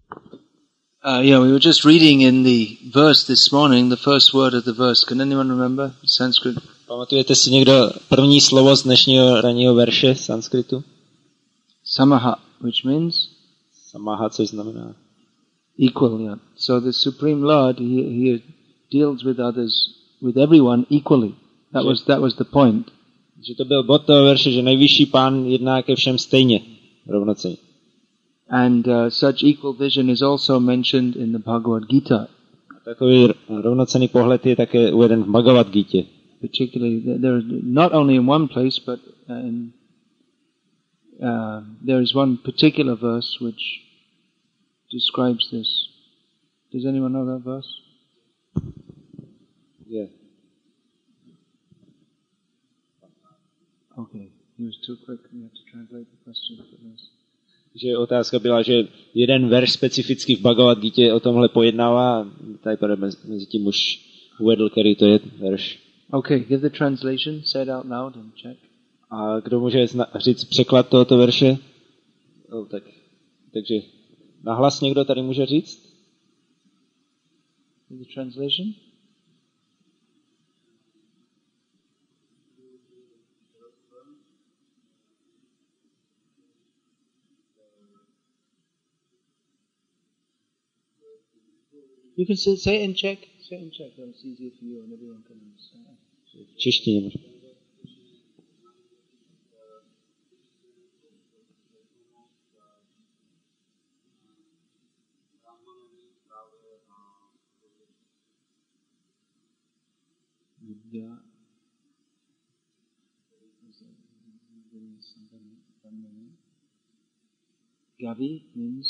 Yeah, we were just reading in the verse this morning, the first word of the verse. Can anyone remember Sanskrit? Pamatujete si někdo první slovo z dnešního ranního verše sanskritu? Samaha, which means? Samaha, což znamená? Equal, yeah. So the Supreme Lord, he deals with others, with everyone equally. That was the point. Že to byl bod toho verše, že nejvyšší pán jedná ke všem stejně, rovnocenně. And such equal vision is also mentioned in the Bhagavad Gita. Takový rovnocenný pohled je také uveden v Bhagavad Gitě. Particularly, there not only in one place, but there is one particular verse which describes this. Does anyone know that verse? Yeah. Okay, he was too quick. We have to translate the question for this. Že otázka byla, že jeden verš specificky v Bhagavad Gitě o tomhle pojednává, tady mezi tím už uvedl, který to je verš. Okay, give the translation, say it out loud and check. A kdo může říct překlad tohoto verše? Takže nahlas někdo tady může říct? The translation? You can say it in Czech. Say it in Czech. It's easier for you and everyone can understand. V češtině možná. Gavi means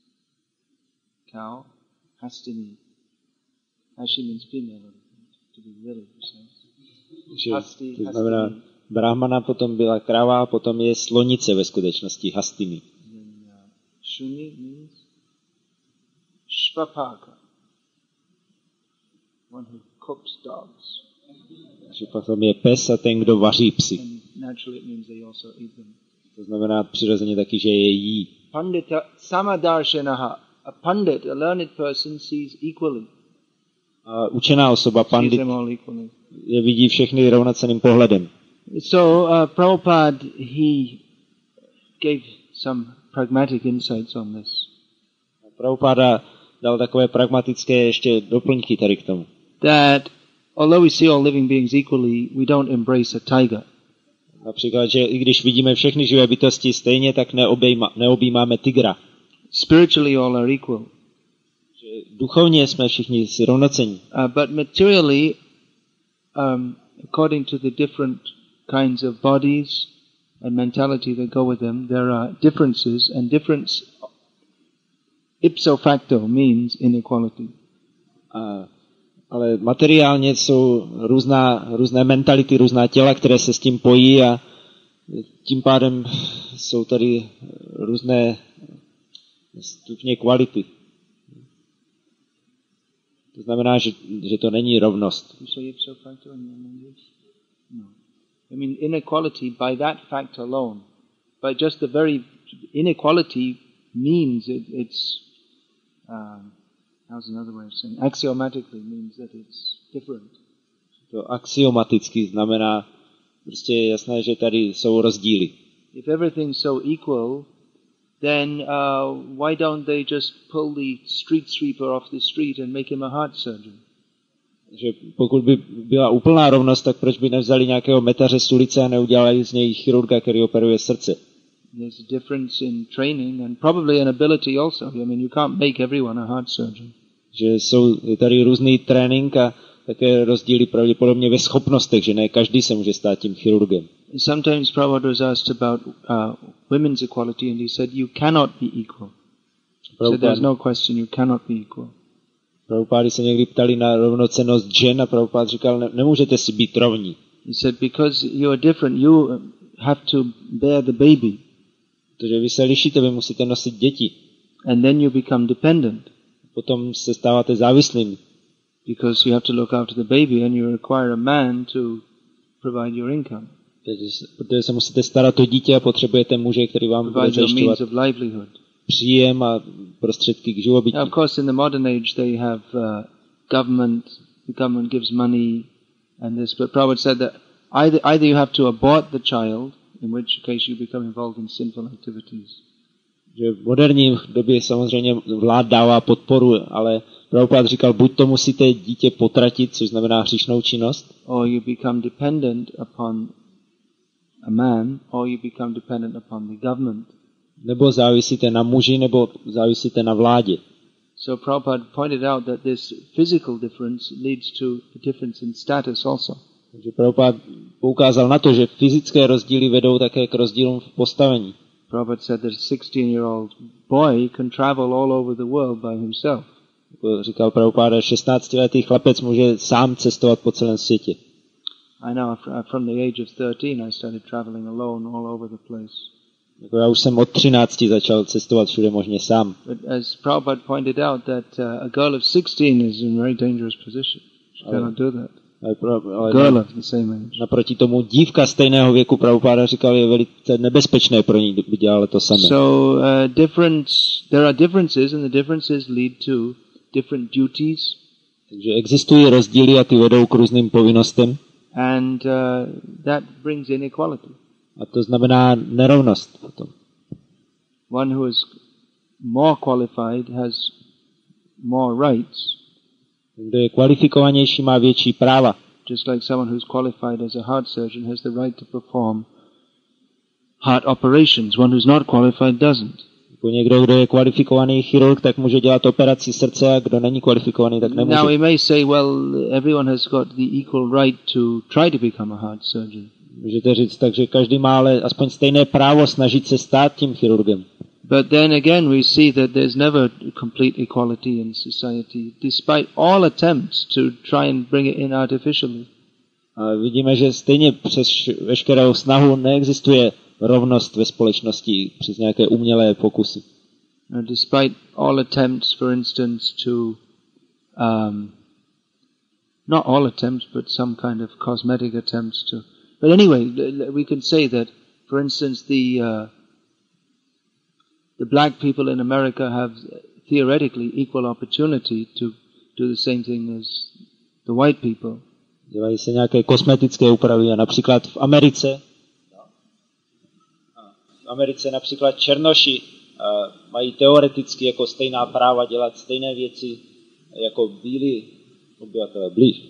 cow. Hastini. Hashi means female, to be really precise. Hasti, to znamená, Brahmana potom byla kráva, potom je slonice ve skutečnosti, Hastini. Shuni means Shvapaka, one who cooks dogs. Takže potom je pes a ten, kdo vaří psy. And naturally it means they also eat them. To znamená přirozeně taky, že je jí. Pandita samadarshanaha. A pandit, a learned person, sees equally. Učená osoba, pandit, je vidí všechny rovnocenným pohledem. So Prabhupada, he gave some pragmatic insights on this. Prabhupada dal takové pragmatické ještě doplňky tady k tomu. That although we see all living beings equally, we don't embrace a tiger. Například, že i když vidíme všechny živé bytosti stejně, tak neobjímáme tygra. Spiritually all are equal. Duchovně jsme všichni si rovnocení. But materially, according to the different kinds of bodies and mentality that go with them, there are differences, and difference ipso facto means inequality. Ale materiálně jsou různé mentality, různá těla, které se s tím pojí a tím pádem jsou tady různé stupně kvality. To znamená, že to není rovnost. No. I mean inequality by that fact alone. By just the very inequality means it's how's another way of saying axiomatically means that it's different. To axiomaticky znamená prostě je jasné, že tady jsou rozdíly. If everything's so equal, then why don't they just pull the street sweeper off the street and make him a heart surgeon? Že pokud by byla úplná rovnost, tak proč by nevzali nějakého metaře z ulice a neudělali z něj chirurga, který operuje srdce? There's a difference in training and probably in ability also. I mean, you can't make everyone a heart surgeon. Že je tady různý trénink a také rozdíly pravděpodobně ve schopnostech, že ne každý se může stát tím chirurgem. Sometimes Prabhupada was asked about women's equality and he said you cannot be equal. So there's no question you cannot be equal. Prabhupada se někdy ptali na rovnocennost žen a Prabhupada říkal, nemůžete si být rovní. He said because you are different, you have to bear the baby. Protože vy se lišíte, vy musíte nosit děti. And then you become dependent. Potom se stáváte závislými. Because you have to look after the baby and you require a man to provide your income. Protože se musíte starat o dítě a potřebujete muže, který vám bude zajišťovat příjem a prostředky k živobytí. Now, of course, in the modern age they have government. The government gives money and this. But Prabhupada said that either you have to abort the child, in which case you become involved in sinful activities. Že v moderní době samozřejmě vlád dává podporu, ale Prabhupada říkal, buď to musíte dítě potratit, což znamená hříšnou činnost, or you become dependent upon a man, or you become dependent upon the government. Nebo závisíte na muži, nebo závisíte na vládě. So Prabhupada pointed out that this physical difference leads to a difference in status also. Takže Prabhupada poukázal na to, že fyzické rozdíly vedou také k rozdílům v postavení. Prabhupada said that a 16-year-old boy can travel all over the world by himself. Říkal Prabhupada, 16letý chlapec může sám cestovat po celém světě. I know from the age of 13 I started traveling alone all over the place. Já už jsem od 13 začal cestovat všude možně sám. But as Prabhupada pointed out that a girl of 16 is in a very dangerous position. She cannot do that. Girl of the same age. Naproti tomu dívka stejného věku, Prabhupada říkal, je velice nebezpečné pro ní, kdyby dělala to samé. So there are differences and the differences lead to different duties. Takže existují rozdíly a ty vedou k různým povinnostem. And that brings inequality. A to znamená nerovnost potom. One who is more qualified has more rights. Kdo je kvalifikovanější, má větší práva. Just like someone who's qualified as a heart surgeon has the right to perform heart operations. One who's not qualified doesn't. Jako někdo, kdo je kvalifikovaný chirurg, tak může dělat operaci srdce, a kdo není kvalifikovaný, tak nemůže. Now we may say, well, everyone has got the equal right to try to become a heart surgeon. Můžete říct, takže každý má ale aspoň stejné právo snažit se stát tím chirurgem. But then again we see that there's never complete equality in society, despite all attempts to try and bring it in artificially. A vidíme, že stejně přes veškerou snahu neexistuje rovnost ve společnosti přes nějaké umělé pokusy. Despite all attempts, for instance, to not all attempts, but some kind of cosmetic attempts to. But anyway, we can say that, for instance, the black people in America have theoretically equal opportunity to do the same thing as the white people. Dělají se nějaké kosmetické úpravy a například v Americe například černoši mají teoreticky jako stejná práva dělat stejné věci jako bílí obyvatelé blíž.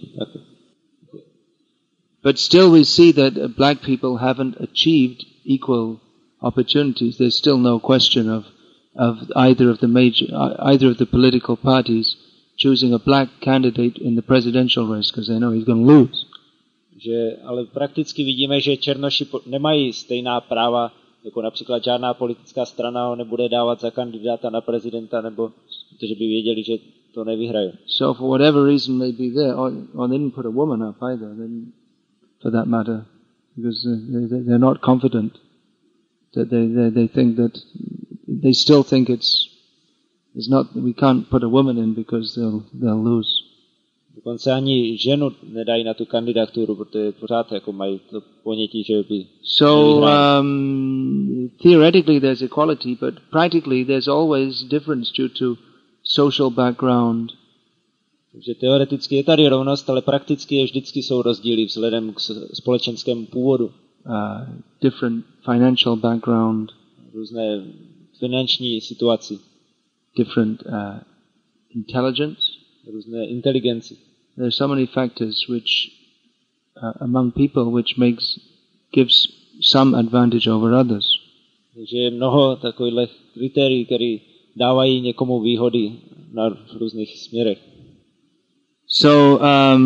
But still we see that black people haven't achieved equal opportunities. There's still no question of either of the political parties choosing a black candidate in the presidential race because they know he's going to lose. Ale prakticky vidíme, že černoši nemají stejná práva, jako například žádná politická strana ho nebude dávat za kandidáta na prezidenta, nebo protože by věděli, že to nevyhrají. So for whatever reason may be there, or they didn't put a woman up either, then, for that matter, because they're not confident. That they think that they still think it's not, we can't put a woman in because they'll lose. Dokonce ani ženu nedají na tu kandidaturu, protože pořád jako mají to ponětí, že by. So theoretically there's equality, but practically there's always difference due to social background. Takže teoreticky je tady rovnost, ale prakticky vždycky jsou rozdíly vzhledem k společenskému původu. Different financial background, různé finanční situaci, different intelligence, různé inteligenci. There are so many factors which among people which gives some advantage over others. Takže je mnoho takových kritérií, které dávají někomu výhody na různých směrech. So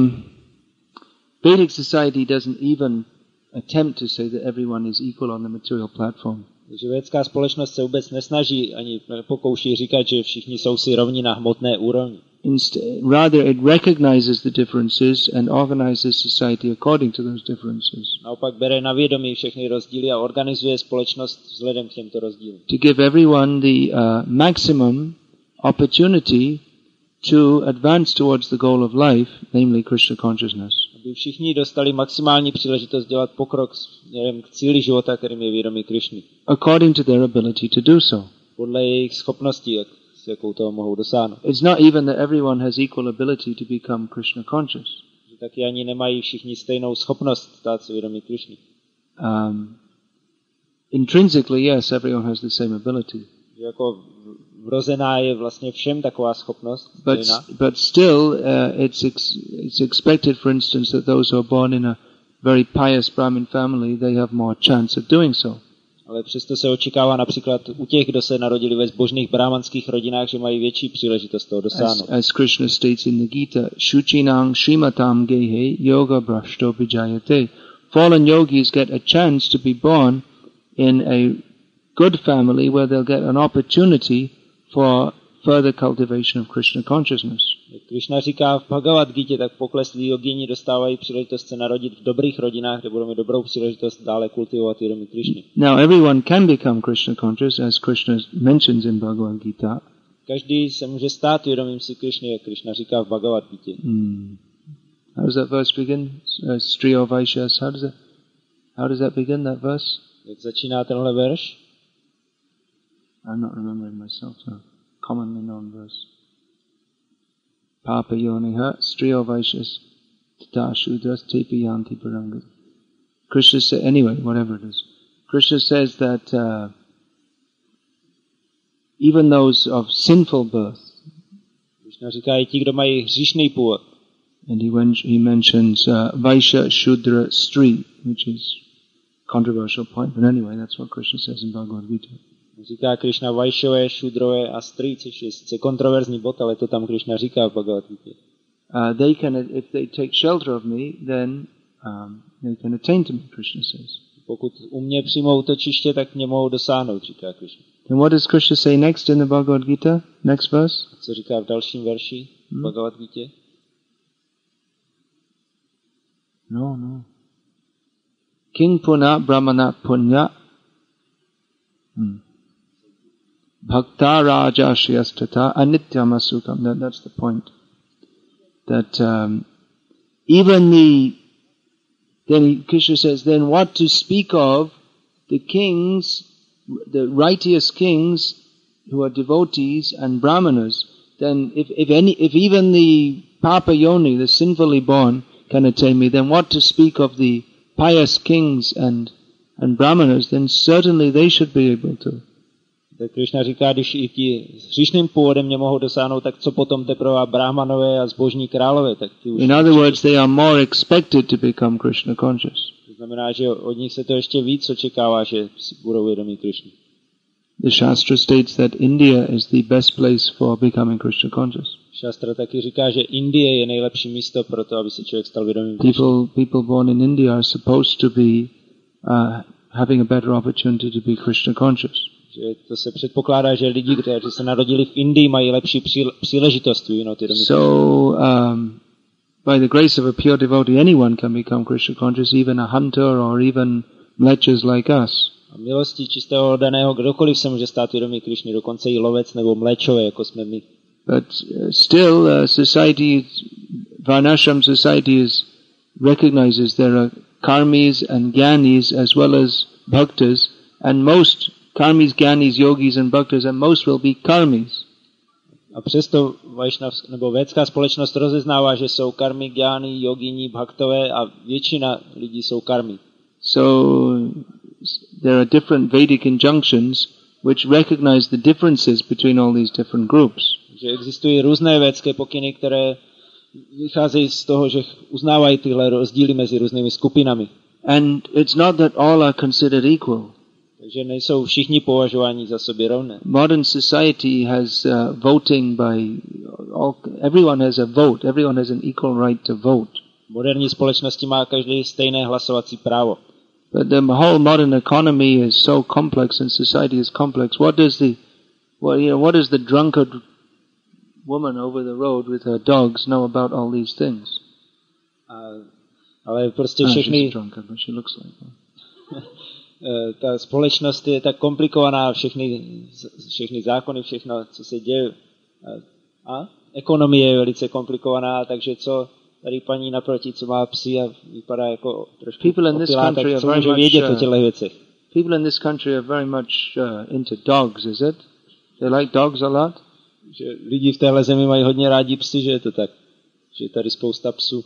Vedic society doesn't even attempt to say that everyone is equal on the material platform. Takže védská společnost se vůbec nesnaží ani pokouší říkat, že všichni jsou si rovni na hmotné úrovni. Rather it recognizes the differences and organizes society according to those differences. Naopak bere na vědomí všechny rozdíly a organizuje společnost vzhledem k těmto rozdílům. To give everyone the maximum opportunity to advance towards the goal of life, namely Krishna consciousness. Aby všichni dostali maximální příležitost dělat pokrok směrem k cíli života, kterým je vědomí Krishny. According to their ability to do so. Podle jejich schopností, jak s jakou toho mohou dosáhnout. It's not even that everyone has equal ability to become Krishna conscious. Že taky ani nemají všichni stejnou schopnost stát se vědomí Krišny. Intrinsically, yes, everyone has the same ability. Jako vrozená je vlastně všem taková schopnost. But still, it's expected, for instance, that those who are born in a very pious Brahmin family, they have more chance of doing so. Ale přesto se očekává například u těch, kdo se narodili ve zbožných brahmanských rodinách, že mají větší příležitost toho dosáhnout. As Krishna states in the Gita, Shuchinang Srimatam Gehe Yoga Brashto Vijayate. Fallen yogis get a chance to be born in a good family where they'll get an opportunity for further cultivation of Krishna consciousness. Krishna říká v Bhagavad Gita, tak pokleslí jogini dostávají příležitost se narodit v dobrých rodinách, kde budou mít dobrou příležitost dále kultivovat vědomí Krishny. Now everyone can become Krishna conscious, as Krishna mentions in Bhagavad Gita. Každý se může stát vědomím si Krishny, jak Krishna říká v Bhagavad Gita. How does that verse begin? Striyo Vaishyas. How does that begin, that verse? Jak začíná tenhle verš? I'm not remembering myself, so commonly known verse. Papa yoniha striyo vaishyas tata shudras tepi yanti parangat. Krishna says, anyway, whatever it is. Krishna says that even those of sinful birth, Krishna říká i ti, kdo mají hříšný původ. And he mentions Vaishya Shudra Stri, which is a controversial point, but anyway, that's what Krishna says in Bhagavad Gita. Říká Krishna Vaishové, Šudrové a Stri, což je sice kontroverzní bod, ale to tam Krishna říká v Bhagavad Gita. They can, if they take shelter of me, then they can attain to me, Krishna says. Pokud u mě přijmou točiště, tak mě mohou dosáhnout, říká Krishna. And what does Krishna say next in the Bhagavad Gita? Next verse? Co říká v dalším verši v Bhagavad Gita? No. King Puna Brahmana Punya Bhakta Raja Shriyastata Anityamasukam. That's the point. That then Krishna says, then what to speak of the kings, the righteous kings who are devotees and brahmanas, then if even the Papa Yoni, the sinfully born, can attain me, then what to speak of the pious kings and brahmanas, then certainly they should be able to. Tak Krishna říká, když i ti s hříšným původem mě mohou dosáhnout, tak co potom teprve brahmanové a zbožní králové, tak ti už... In other words, they are more expected to become Krishna conscious. To znamená, že od nich se to ještě víc očekává, že budou vědomí Krishny. The Shastra states that India is the best place for becoming Krishna conscious. Shastra taky říká, že Indie je nejlepší místo pro to, aby se člověk stal vědomým Krishny. People born in India are supposed to be having a better opportunity to be Krishna conscious. Že to se předpokládá, že lidi, kteří se narodili v Indii, mají lepší příležitost vyvinout vědomí Krishny. So, by the grace of a pure devotee, anyone can become Krishna conscious, even a hunter or even mlechers like us. A milostí čistého oddaného kdokoliv se může stát vědomí Krishny, dokonce i lovec nebo mlečové, jako jsme my. But still, society, Varnashram society recognizes there are karmis and gyanis as well as bhaktas, and most karmis, gyanis, yogis and bhaktas, and most will be karmis. A přesto Vaishnav, nebo védská společnost rozeznává, že jsou karmi, gyáni, jogini, bhaktové a většina lidí jsou karmi. So there are different Vedic injunctions which recognize the differences between all these different groups. Že existují různé védské pokyny, které vycházejí z toho, že uznávají tyhle rozdíly mezi různými skupinami. And it's not that all are considered equal. Takže nejsou všichni považováni za sobě rovné. Modern society has voting by everyone has a vote. Everyone has an equal right to vote. V moderní společnosti má každý stejné hlasovací právo. But the whole modern economy is so complex and society is complex. What does the drunkard woman over the road with her dogs know about all these things? Ale prostě všechny... She's a drunkard, but she looks like one. Ta společnost je tak komplikovaná, všechny zákony, všechno, co se děje. A ekonomie je velice komplikovaná, takže co tady paní naproti, co má psy a vypadá jako trošku opilá, tak co může vědět o těchto věcech. People in this country are very much into dogs, is it? They like dogs a lot? že lidi v téhle zemi mají hodně rádi psy, že je to tak. Že je tady spousta psů.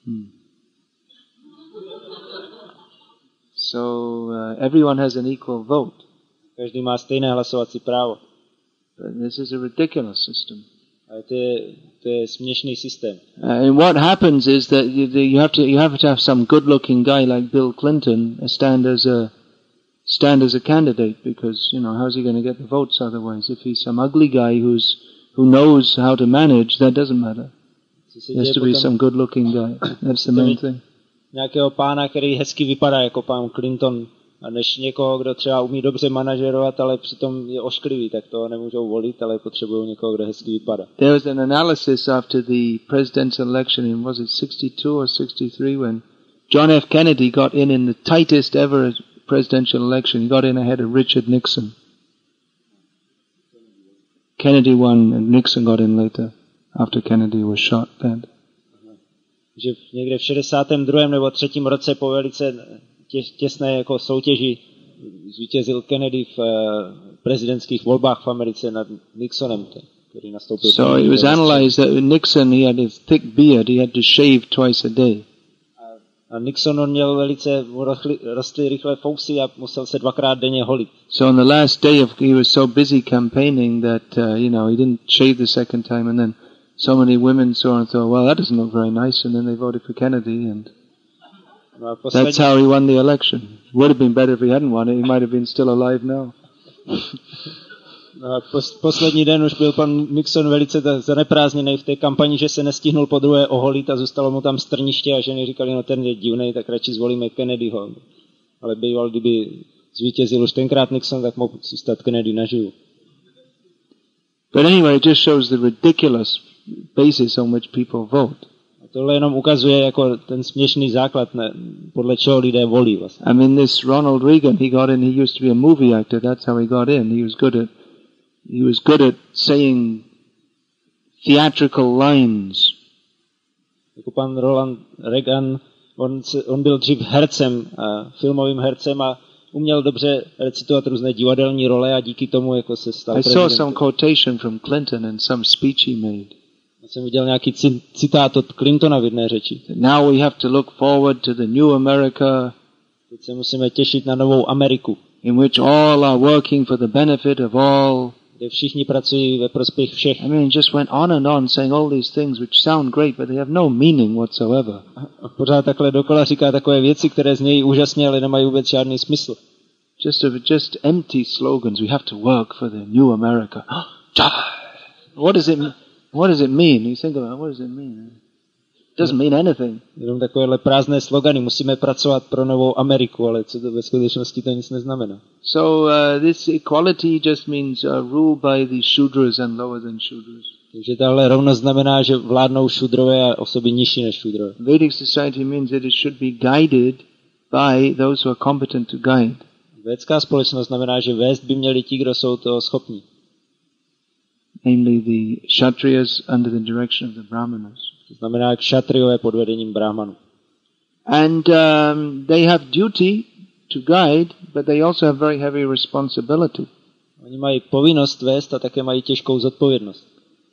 So everyone has an equal vote. Každý má stejné hlasovací právo. But this is a ridiculous system. Ale to je směšný systém. And what happens is that you have to have some good-looking guy like Bill Clinton stand as a candidate, because how's he going to get the votes otherwise? If he's some ugly guy who knows how to manage, that doesn't matter. There has to be some good-looking guy. That's the main thing. Nějakého pána, který hezky vypadá jako pán Clinton, a než někoho, kdo třeba umí dobře manažerovat, ale přitom je ošklivý, tak toho nemůžou volit, ale potřebují někoho, kdo hezky vypadá. There was an analysis after the presidential election in, was it 62 or 63, when John F. Kennedy got in the tightest ever presidential election. He got in ahead of Richard Nixon. Kennedy won and Nixon got in later, after Kennedy was shot dead. Že někde v 62. nebo 3. roce po velice těsné jako soutěži zvítězil Kennedy v prezidentských volbách v Americe nad Nixonem, který nastoupil. So it was analyzed that Nixon, he had a thick beard, he had to shave twice a day. A Nixon on měl velice, rostly rychle fousy a musel se 2krát denně holit. So on the last day he was so busy campaigning that he didn't shave the second time, and then so many women saw and thought, well, that doesn't look very nice, and then they voted for Kennedy, and that's how he won the election. It would have been better if he hadn't won it. He might have been still alive now. Poslední den už byl pan Nixon velice zaneprázdněný v té kampani, že se nestihnul po druhé oholit a zůstalo mu tam strniště a ženy říkali, no ten je divnej, tak radši zvolíme Kennedyho. Ale býval, kdyby zvítězil už tenkrát Nixon, tak mohl zůstat Kennedy naživu. But anyway, it just shows the ridiculous basis on which people vote. A tohle jenom ukazuje jako ten směšný základ, podle čeho lidé volí vlastně. I mean, this Ronald Reagan, he used to be a movie actor, that's how he got in. He was good at saying theatrical lines. Jako pan Ronald Reagan, on byl dřív hercem, filmovým hercem a uměl dobře recitovat různé divadelní role a díky tomu jako se stal prezidentem. I saw some quotation from Clinton and some speech he made. Já jsem viděl nějaký citát od Clintona v jedné řeči. Now we have to look forward to the new America. Teď se musíme těšit na novou Ameriku. In which all are working for the benefit of all. Kde všichni pracují ve prospěch všech. I mean, just went on and on saying all these things which sound great, but they have no meaning whatsoever. A pořád takhle dokola říká takové věci, které znějí úžasně, ale nemají vůbec žádný smysl. Just empty slogans. We have to work for the new America. What does it mean? You think about it, what does it mean? It doesn't mean anything. Jenom takovéhle prázdné slogany. Musíme pracovat pro novou Ameriku, ale co to ve skutečnosti to nic neznamená. So this equality just means rule by the Shudras and lower than Shudras. Takže tahle rovnost znamená, že vládnou šudrové a osoby nižší než šudrové. Vedic society means that it should be guided by those who are competent to guide. Védská společnost znamená, že vést by měli ti, kdo jsou toho schopní. Namely the Kshatriyas under the direction of the Brahmanas. To znamená kšatriové pod vedením Brahmanů. And they have duty to guide, but they also have very heavy responsibility. Oni mají povinnost vést a také mají těžkou zodpovědnost.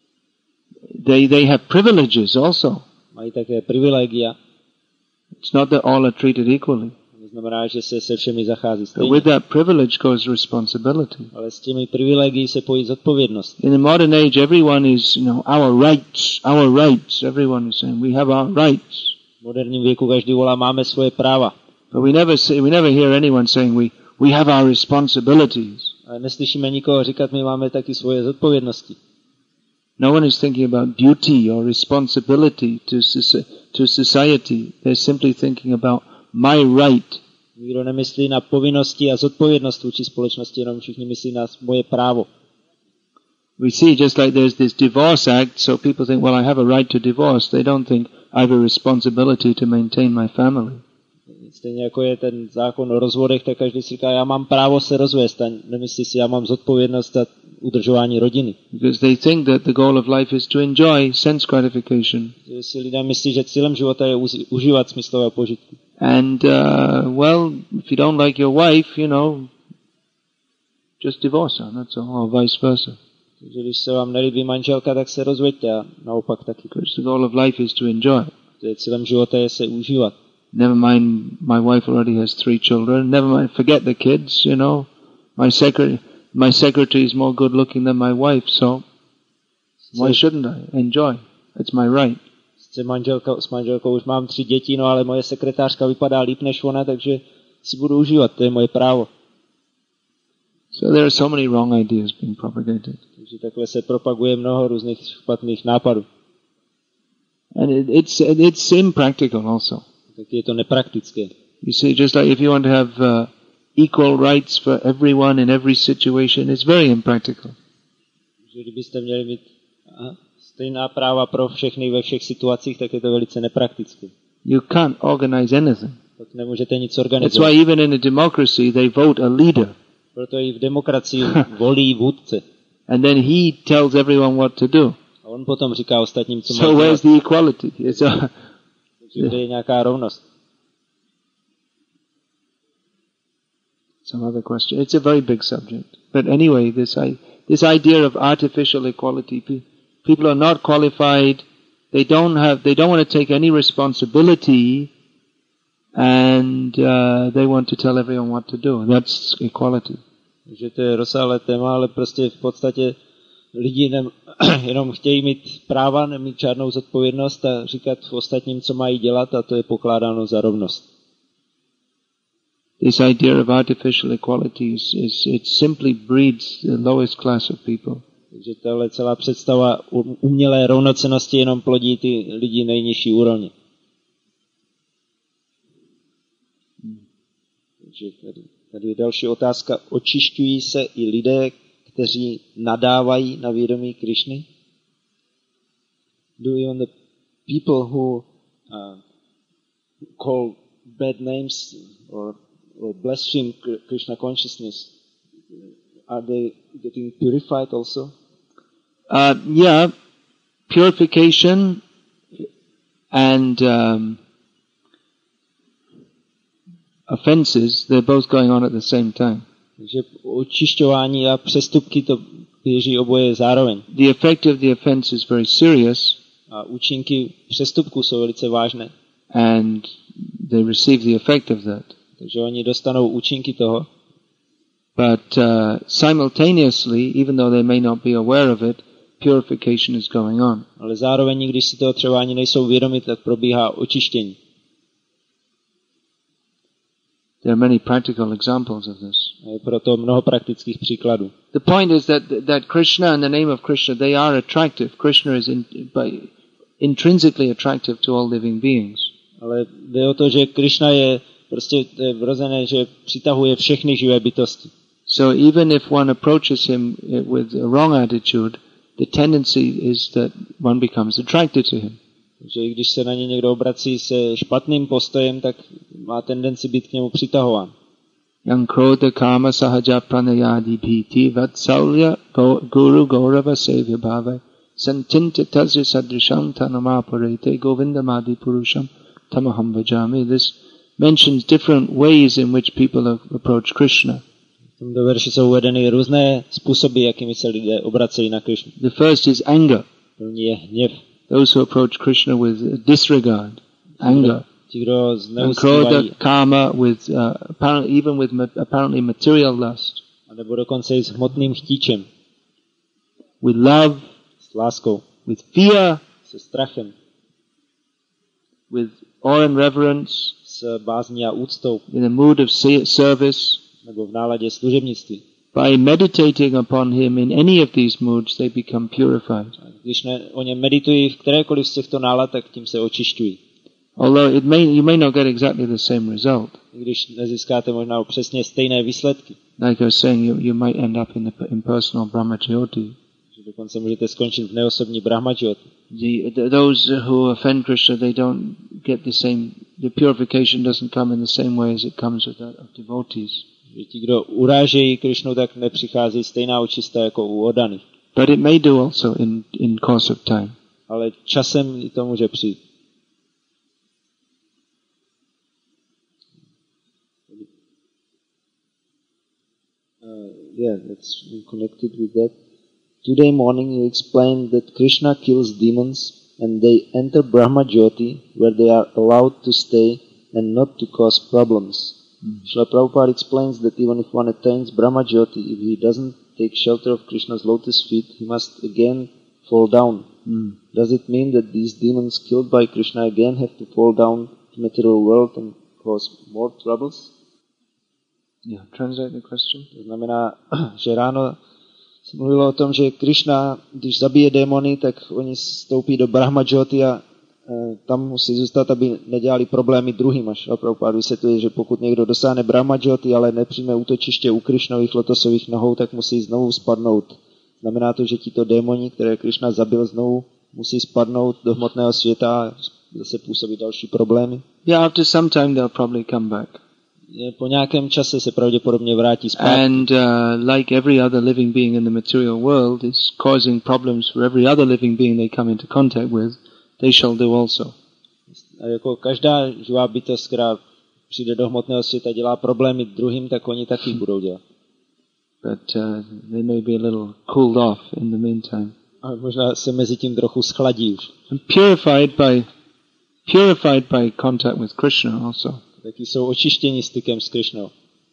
They have privileges also. Mají také privilegia. It's not that all are treated equally. To znamená, že se všemi zachází stejně. But with that privilege goes responsibility. Ale s těmi privilegií se pojí zodpovědnost. In the modern age, everyone is, our rights. Everyone is saying, we have our rights. V moderním věku každý volá, máme svoje práva. But we never hear anyone saying, we have our responsibilities. Ale neslyšíme nikoho říkat, my máme taky svoje zodpovědnosti. No one is thinking about duty or responsibility to society. They're simply thinking about my right. Nikdo nemyslí na povinnosti a zodpovědnost vůči společnosti, jenom všichni myslí na moje právo. We see just like there's this divorce act, so people think, well, I have a right to divorce. They don't think I have a responsibility to maintain my family. Stejně jako je ten zákon o rozvodech, tak každý si říká, já mám právo se rozvést, a nemyslí si, já mám zodpovědnost za udržování rodiny. Because they think that the goal of life is to enjoy sense gratification. Že si lidé myslí, že cílem života je užívat smyslové požitky. And, if you don't like your wife, just divorce her, that's all, or vice versa. Takže když se vám nelíbí manželka, tak se rozveďte a naopak taky. Because the goal of life is to enjoy. Cílem života je se užívat. Never mind, my wife already has 3 children. Never mind, forget the kids, you know. My secretary is more good looking than my wife, so why shouldn't I enjoy? It's my right. S manželkou už mám 3 děti, no ale moje sekretářka vypadá líp než ona, takže si budu užívat, to je moje právo. So there are so many wrong ideas being propagated. Takže takhle se propaguje mnoho různých špatných nápadů. And it's impractical also. Tak je to nepraktické. You see, just like if you want to have equal rights for everyone in every situation, it's very impractical. Že kdybyste měli mít stejná práva pro všechny ve všech situacích, tak je to velice nepraktické. You can't organize anything. Tak nemůžete nic That's organizovat. why even in a democracy they vote a leader. Proto i v demokracii volí vůdce. And then he tells everyone what to do. A on potom říká ostatním, co So mají where's dělat. the equality? Takže je nějaká rovnost. Some other question. It's a very big subject. But anyway, this idea of artificial equality, people are not qualified. They don't want to take any responsibility, and they want to tell everyone what to do. That's equality. Takže to je rozsáhlé téma, ale prostě v podstatě lidi jenom chtějí mít práva, nemít žádnou zodpovědnost a říkat ostatním, co mají dělat, a to je pokládáno za rovnost. This idea of artificial equality it simply breeds the lowest class of people. Takže tahle celá představa umělé rovnocennosti jenom plodí ty lidi nejnižší úrovně. Takže tady je další otázka. Očišťují se i lidé, kteří nadávají na vědomí Krišny? Do even the people who call bad names or blaspheme Krishna consciousness, are they getting purified also? Yeah, purification and offenses, they're both going on at the same time. Takže očišťování a přestupky to běží oboje zároveň. The effect of the offense is very serious. A účinky přestupku jsou velice vážné. And they receive the effect of that. Takže oni dostanou účinky toho. But simultaneously, even though they may not be aware of it, purification is going on. Ale zároveň, když si toho třeba ani nejsou vědomi, tak probíhá očištění. There are many practical examples of this. A je proto mnoho praktických příkladů. The point is that Krishna and the name of Krishna, they are attractive. Krishna is intrinsically attractive to all living beings. Ale jde o to, že Krishna je prostě vrozené, že přitahuje všechny živé bytosti. So even if one approaches him with a wrong attitude, the tendency is that one becomes attracted to him. Takže i když se na ně někdo obrací se špatným postojem, tak má tendenci být k němu přitahován. Yang krodha kama sahaja pranayadi bhiti vatsalya guru gaurava sevya bhava santinta tasya sadrisham tanamaparete govindamadi purusham tamaham vajami. This mentions different ways in which people approach Krishna. V tomto verši jsou uvedeny různé způsoby, jakými se lidé obracejí na Krishnu. The first is anger. První je hněv. Those who approach Krishna with disregard, anger. Ti, kdo And zneužívají, krodha kama with even with apparently material lust. a nebo dokonce i s hmotným chtíčem, With love, s láskou, with fear, se strachem, with awe and reverence, s bázní a úctou, in a mood of service. nebo v náladě služebnictví. By meditating upon him in any of these moods, they become purified. A když o něm meditují v kterékoliv z těchto nálad, tak tím se očišťují. Although you may not get exactly the same result. I když nezískáte možná přesně stejné výsledky. Like I was saying, you might end up in the impersonal brahmajyoti. Že dokonce můžete skončit v neosobní brahmajyoti. Those who offend Krishna, they don't get the same. The purification doesn't come in the same way as it comes with that of devotees. Že ti, kdo urážejí Krishnu, tak nepřichází stejná očista jako u oddaných. But it may do also in course of time. Ale časem i to může přijít. Yeah, that's connected with that. Today morning you explained that Krishna kills demons and they enter Brahma Jyoti where they are allowed to stay and not to cause problems. Srila Prabhupada explains that even if one attains Brahma Jyoti, if he doesn't take shelter of Krishna's lotus feet, he must again fall down. Does it mean that these demons killed by Krishna again have to fall down to material world and cause more troubles? Yeah, translate the question. To znamená, že ráno se mluvilo o tom, že Krishna, když zabije démony, tak oni vstoupí do Brahma Jyoti a tam musí zůstat, aby nedělali problémy druhým. Až Prabhupada vysvětluje, že pokud někdo dosáhne Brahma Jyoti, ale nepřijme útočiště u Krishnových lotosových nohou, tak musí znovu spadnout. Znamená to, že tito démoni, které Krishna zabil znovu, musí spadnout do hmotného světa a zase působit další problémy. Yeah, after some time they'll probably come back. Po nějakém čase se pravděpodobně vrátí zpátky. And like every other living being in the material world is causing problems for every other living being they come into contact with, they shall do also. A jako každá živá bytost, která přijde do hmotného světa, dělá problémy druhým, tak oni taky budou dělat. But they may be a little cooled off in the meantime. A možná se mezi tím trochu schladí už. And purified by contact with Krishna also. Taky jsou očištěni stykem s Krishnou.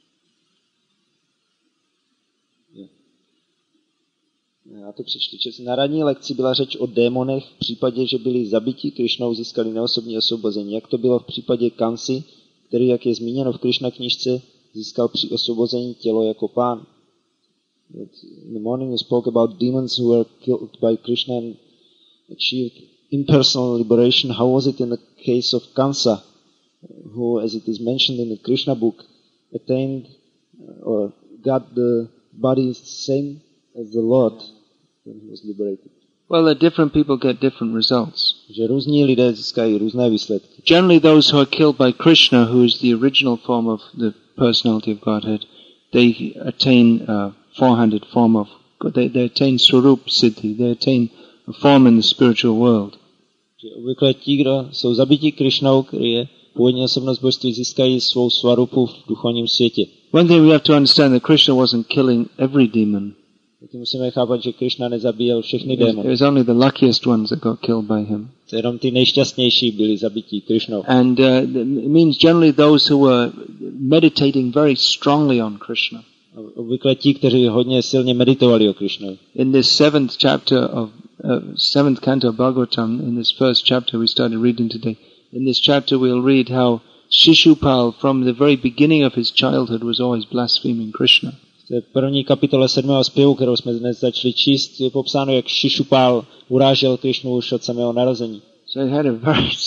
Já to přečtu. Na ranní lekci byla řeč o démonech v případě, že byli zabiti Krishnou, získali neosobní osvobození. Jak to bylo v případě Kansi, který, jak je zmíněno v Krishna knížce, získal při osvobození tělo jako pán. In the morning we spoke about demons who were killed by Krishna and achieved impersonal liberation. How was it in the case of Kansa, who, as it is mentioned in the Krishna book, attained or got the body same as the Lord when he was liberated? Well, different people get different results. Že různí lidé získají různé výsledky. Generally those who are killed by Krishna, who is the original form of the personality of Godhead, they attain 400 form of, they attain Swarup Siddhi, they attain a form in the spiritual world. Že obvykle ti, kdo jsou zabiti Krishnou, který je původní osobnost božství, získají svou Swarupu v duchovním světě. One thing we have to understand that Krishna wasn't killing every demon. Taky musíme chápat, že Krishna nezabíjel všechny démony. It was only the luckiest ones that got killed by him. Jenom ty nejšťastnější byli zabiti Krishnou. And it means generally those who were meditating very strongly on Krishna. Obvykle ti, kteří hodně silně meditovali o Krishnovi. In this seventh canto of Bhagavatam, in this first chapter we started reading today, in this chapter we'll read how Shishupal from the very beginning of his childhood was always blaspheming Krishna. V první kapitole 7. zpěvu, kterou jsme dnes začali číst, je popsáno, jak Shishupal urážel Krishnu už od samého narození. So he had a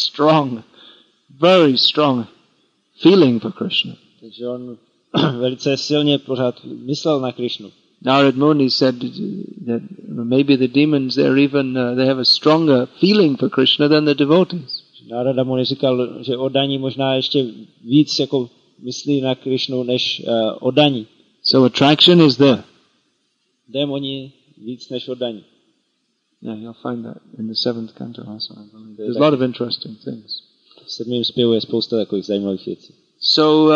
very strong feeling for Krishna. Takže on velice silně pořád myslel na Krishnu. Narad Muni said that maybe the demons they have a stronger feeling for Krishna than the devotees. Narada Muni říkal, že oddaní možná ještě víc jako myslí na Krishnu než oddaní. So attraction is there. Démoni víc než oddaní. Yeah, you'll find that in the 7th canto also, I believe. There's a lot of interesting things. V 7. zpěvu je spousta takových zajímavých věcí. So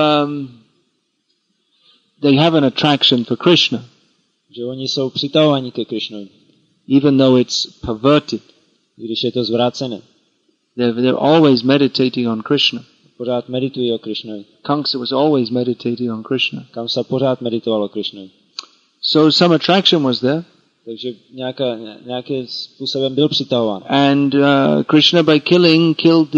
they have an attraction for Krishna. Že oni jsou přitahováni ke Krishnovi. Even though it's perverted. Když je to zvrácené. They're always meditating on Krishna. Pořád meditují o Krishnovi. Kamsa was always meditating on Krishna. Kamsa pořád meditoval o Krishnovi. So some attraction was there. Takže nějakým způsobem byl přitahován. And Krishna by killed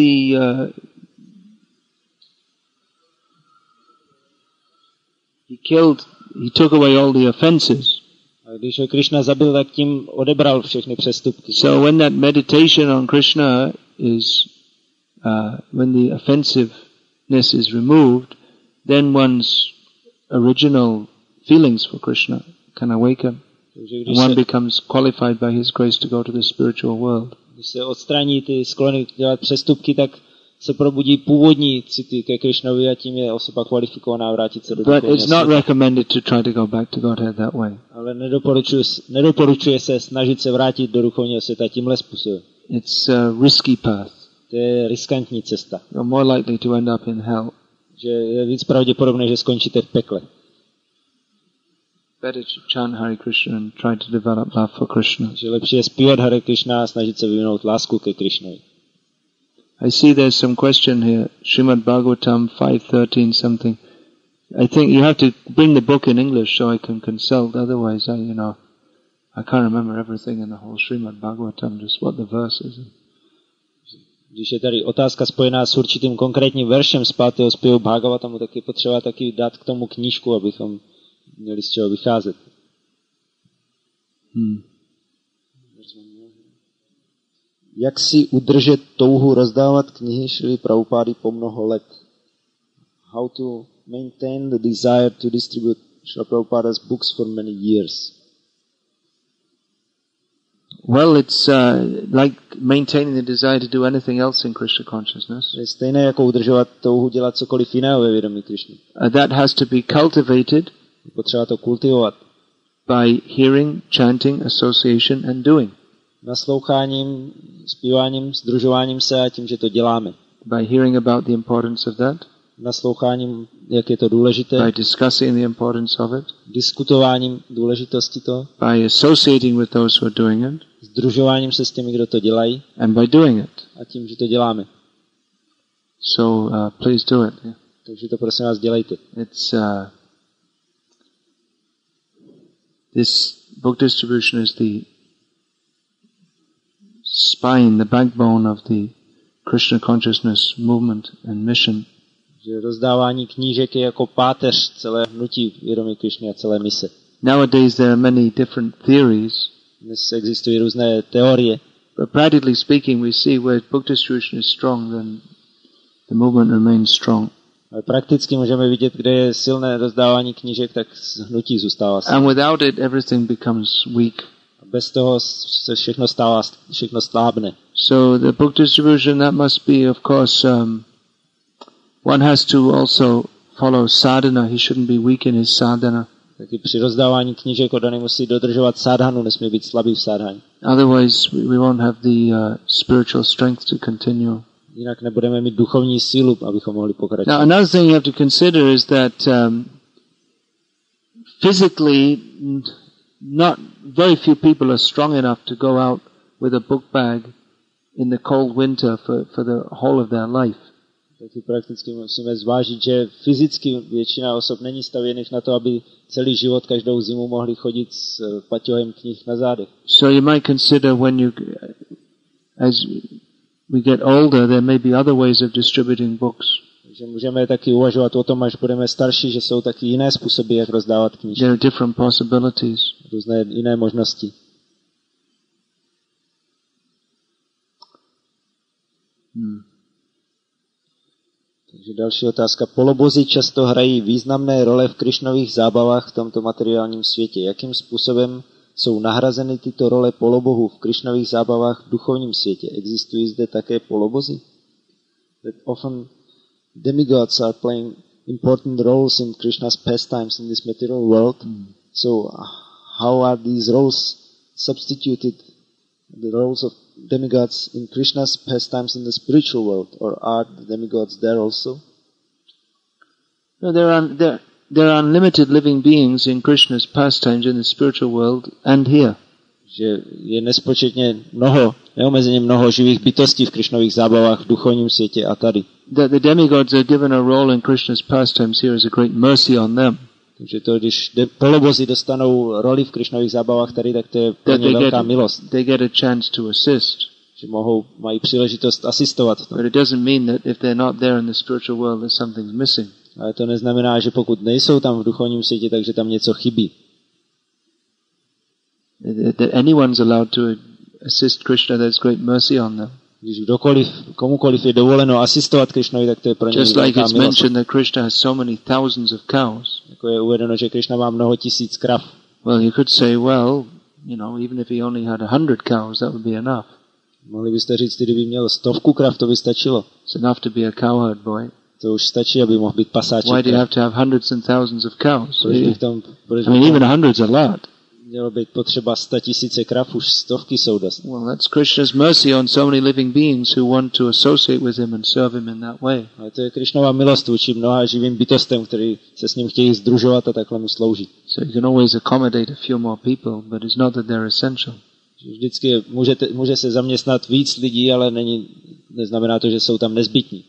he took away all the offenses. A když ho Krishna zabil, tak tím odebral všechny přestupky. So when that meditation on Krishna is when the offensiveness is removed, then one's original feelings for Krishna can awaken. And one becomes qualified by his grace to go to the spiritual world. Když se odstraní ty sklony dělat přestupky, tak se probudí původní city ke Krishnovi a tím je osoba kvalifikovaná vrátit se do duchovního světa. But it's not recommended to try to go back to Godhead that way. Ale nedoporučuje se snažit se vrátit do duchovního světa tímhle způsobem. It's a risky path. To je riskantní cesta. You're more likely to end up in hell. Že je víc pravděpodobné, že skončíte v pekle. better to chant Hare Krishna and try to develop love for Krishna. Že lepší je zpívat Hare Krishna a snažit se vyvinout lásku ke Krishnovi. I see there's some question here, Srimad Bhagavatam 5:13 something. I think you have to bring the book in English so I can consult, otherwise I can't remember everything in the whole Srimad Bhagavatam, just what the verse is. Když je tady otázka spojená s určitým konkrétním veršem z 5. zpěvu Bhagavatamu, tak je potřeba taky dát k tomu knížku, abychom měli z čeho vycházet. Jak si udržet touhu rozdávat knihy Šrily Prabhupády po mnoho let? How to maintain the desire to distribute Srila Prabhupada's books for many years? Well, it's like maintaining the desire to do anything else in Krishna consciousness. Je stejné jako udržovat touhu dělat cokoliv jiného ve vědomí Krishny. That has to be cultivated. Potřeba to kultivovat. By hearing, chanting, association and doing. Nasloucháním, zpíváním, sdružováním se a tím, že to děláme. By hearing about the importance of that. Nasloucháním, jak je to důležité. By discussing the importance of it. Diskutováním důležitosti toho. By associating with those who are doing it. Sdružováním se s těmi, kdo to dělají. And by doing it. A tím, že to děláme. So please do it. Yeah. Takže to prosím vás dělejte. It's this book distribution is the spine, the backbone of the Krishna consciousness movement and mission. Že rozdávání knížek je jako páteř celé hnutí vědomí Krishny a celé mise. Nowadays there are many different theories. Dnes existují různé teorie. But practically speaking, we see where book distribution is strong, then the movement remains strong. Ale prakticky můžeme vidět, kde je silné rozdávání knížek, tak hnutí zůstává silné. And without it, everything becomes weak. Bez toho se všechno slábne. So the book distribution, that must be, of course, one has to also follow sadhana. He shouldn't be weak in his sadhana. Taky při rozdávání knížek oddaný musí dodržovat sadhanu, nesmí být slabý v sadhaně. Otherwise, we won't have the spiritual strength to continue. Jinak nebudeme mít duchovní sílu, abychom mohli pokračovat. Now, another thing you have to consider is that physically, not very few people are strong enough to go out with a book bag in the cold winter for the whole of their life. Taky prakticky musíme zvážit, že fyzicky většina osob není stavěných na to, aby celý život, každou zimu mohli chodit s paťohem knih na zádech. So you might consider as we get older, there may be other ways of distributing books. Takže můžeme taky uvažovat o tom, až budeme starší, že jsou taky jiné způsoby, jak rozdávat knížky. There are different possibilities. Různé jiné možnosti. Takže další otázka. Polobozi často hrají významné role v Krišnových zábavách v tomto materiálním světě. Jakým způsobem jsou nahrazeny tyto role polobohů v Krišnových zábavách v duchovním světě? Existují zde také polobozi? That often demigods are playing important roles in Krishna's pastimes in this material world. So how are these roles substituted, the roles of demigods in Krishna's pastimes in the spiritual world, or are the demigods there also? No, there are unlimited living beings in Krishna's pastimes in the spiritual world and here. Že je nespočetně neomezeně mnoho živých bytostí v Krishnových zábavách v duchovním světě a tady. That the demigods are given a role in Krishna's pastimes here is a great mercy on them. Takže to, když polobozi dostanou roli v Krishnových zábavách tady, tak to je pro ně velká milost. They get a chance to assist. Že mají příležitost asistovat v tom. But it doesn't mean that if they're not there in the spiritual world, that something's missing. Ale to neznamená, že pokud nejsou tam v duchovním světě, takže tam něco chybí. That anyone's allowed to assist Krishna, there's great mercy on them. Když komukoliv je dovoleno asistovat Krishnovi, tak to je pro něj Just like velká it's milost. mentioned that Krishna has so many thousands of cows. Jako je uvedeno, že Krishna má mnoho tisíc krav. Well, you could say, well, even if he only had 100 cows, that would be enough. Mohli byste říct, kdyby měl 100 krav, to by stačilo. It's enough to be a cowherd boy. To už stačí, aby mohl být pasáček. Why do you have to have hundreds and thousands of cows? Proč bych tam, even 100's a lot. Mělo být potřeba 100 000 krav, už 100 jsou dost. Well, that's Krishna's mercy on so many living beings who want to associate with him and serve him in that way. Ale to je Krishnova milost vůči mnoha živým bytostem, kteří se s ním chtějí sdružovat a takhle mu sloužit. So you can always accommodate a few more people, but it's not that they're essential. Vždycky může se zaměstnat víc lidí, ale neznamená to, že jsou tam nezbytní.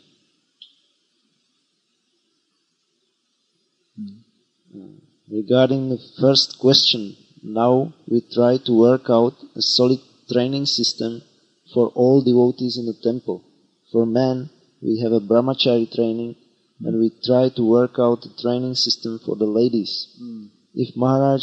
Regarding the first question, now we try to work out a solid training system for all devotees in the temple. For men, we have a brahmachari training, and we try to work out a training system for the ladies. If Maharaj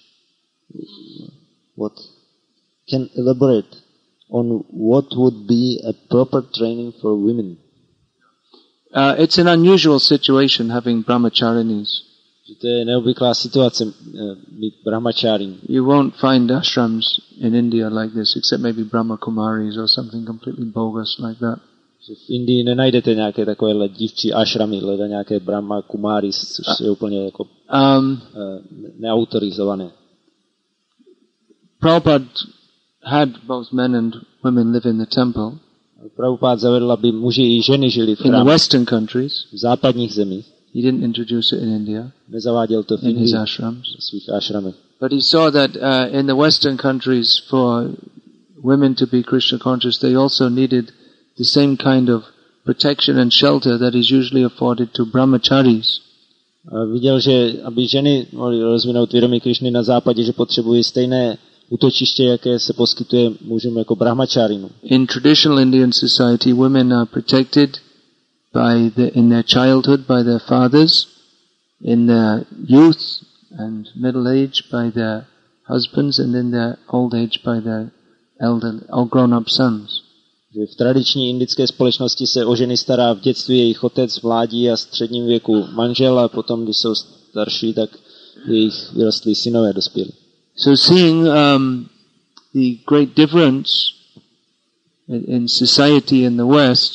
can elaborate on what would be a proper training for women. It's an unusual situation having brahmacharinis. To je neobvyklá situace mít brahmacharin. You won't find ashrams in India like this, except maybe Brahma Kumaris or something completely bogus like that. V Indii nenajdete nějaké takovéhle dívčí ashramy, leda nějaké Brahma Kumaris, což je úplně jako neautorizované. Prabhupada had both men and women live in the temple. Prabhupada zavedl, aby muži i ženy žili v chrámu. In the Western countries, v západních zemích. He didn't introduce it in India. Nezaváděl to v Indii, in his ashrams. V svých ashramech. But he saw that in the Western countries, for women to be Krishna conscious, they also needed the same kind of protection and shelter that is usually afforded to brahmacharis. Viděl, že aby ženy mohly rozvinout vědomí Krishny na západě, že potřebují stejné útočiště, jaké se poskytuje mužům jako brahmacharinu. In traditional Indian society, women are protected in their childhood by their fathers, in their youth and middle age by their husbands, and in their old age by their elder or grown-up sons. V tradiční indické společnosti se o ženy stará v dětství jejich otec, v mládí a středním věku manžel, a potom, když jsou starší, tak jejich vyrostlí synové dospělí. So seeing the great difference in society in the West,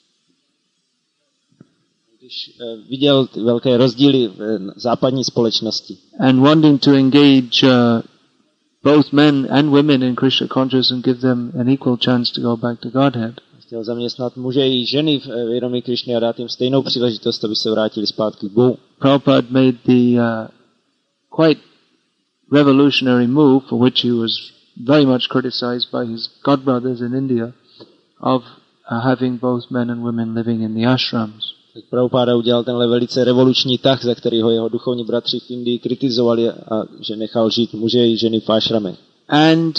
když viděl velké rozdíly v západní společnosti, and wanting to engage both men and women in Krishna consciousness and give them an equal chance to go back to Godhead. Chtěl zaměstnat muže i ženy v vědomí Krishny a dát jim stejnou příležitost, aby se vrátili zpátky k Bohu. Prabhupada made the quite revolutionary move, for which he was very much criticized by his godbrothers in India, of having both men and women living in the ashrams. Tak Prabhupada udělal tenhle velice revoluční tah, za který ho jeho duchovní bratři v Indii kritizovali, a že nechal žít muže i ženy v ashramech. And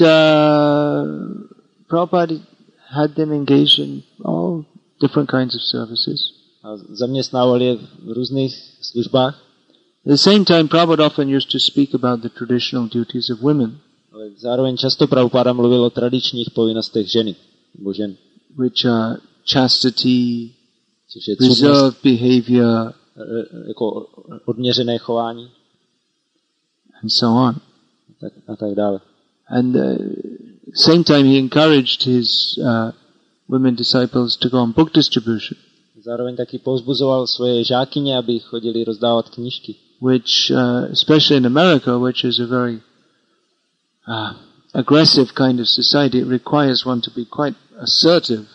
Prabhupada had them engaged in all different kinds of services. A zaměstnával je v různých službách. At the same time, Prabhupada often used to speak about the traditional duties of women. Ale zároveň často Prabhupada mluvil o tradičních povinnostech ženy, nebo žen. Which are chastity, reserved behavior, jako odměřené chování, and so on. A tak dále. And same time he encouraged his women disciples to go on book distribution. Zároveň taky povzbuzoval svoje žákyně, aby chodili rozdávat knížky. Which, especially in America, which is a very aggressive kind of society, it requires one to be quite assertive.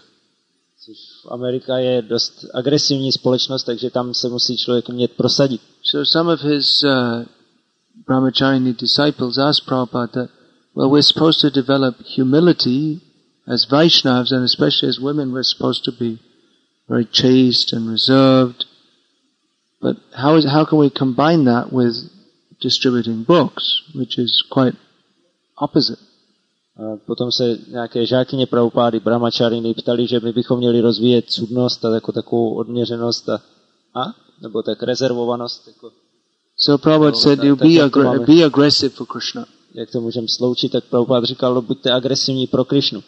Amerika je dost agresivní společnost, takže tam se musí člověk umět prosadit. So some of his brahmacharini disciples asked Prabhupada that, well, we're supposed to develop humility as Vaishnavas, and especially as women we're supposed to be very chaste and reserved. But how can we combine that with distributing books, which is quite opposite? A potom se nějaké žákyně Prabhupády, brahmachariny, ptali, že my bychom měli rozvíjet cudnost a jako takovou odměřenost nebo tak rezervovanost. Jako, so Prabhupada said, be aggressive for Krishna. Jak to můžeme sloučit, tak Prabhupada říkal, buďte agresivní pro Krishnu.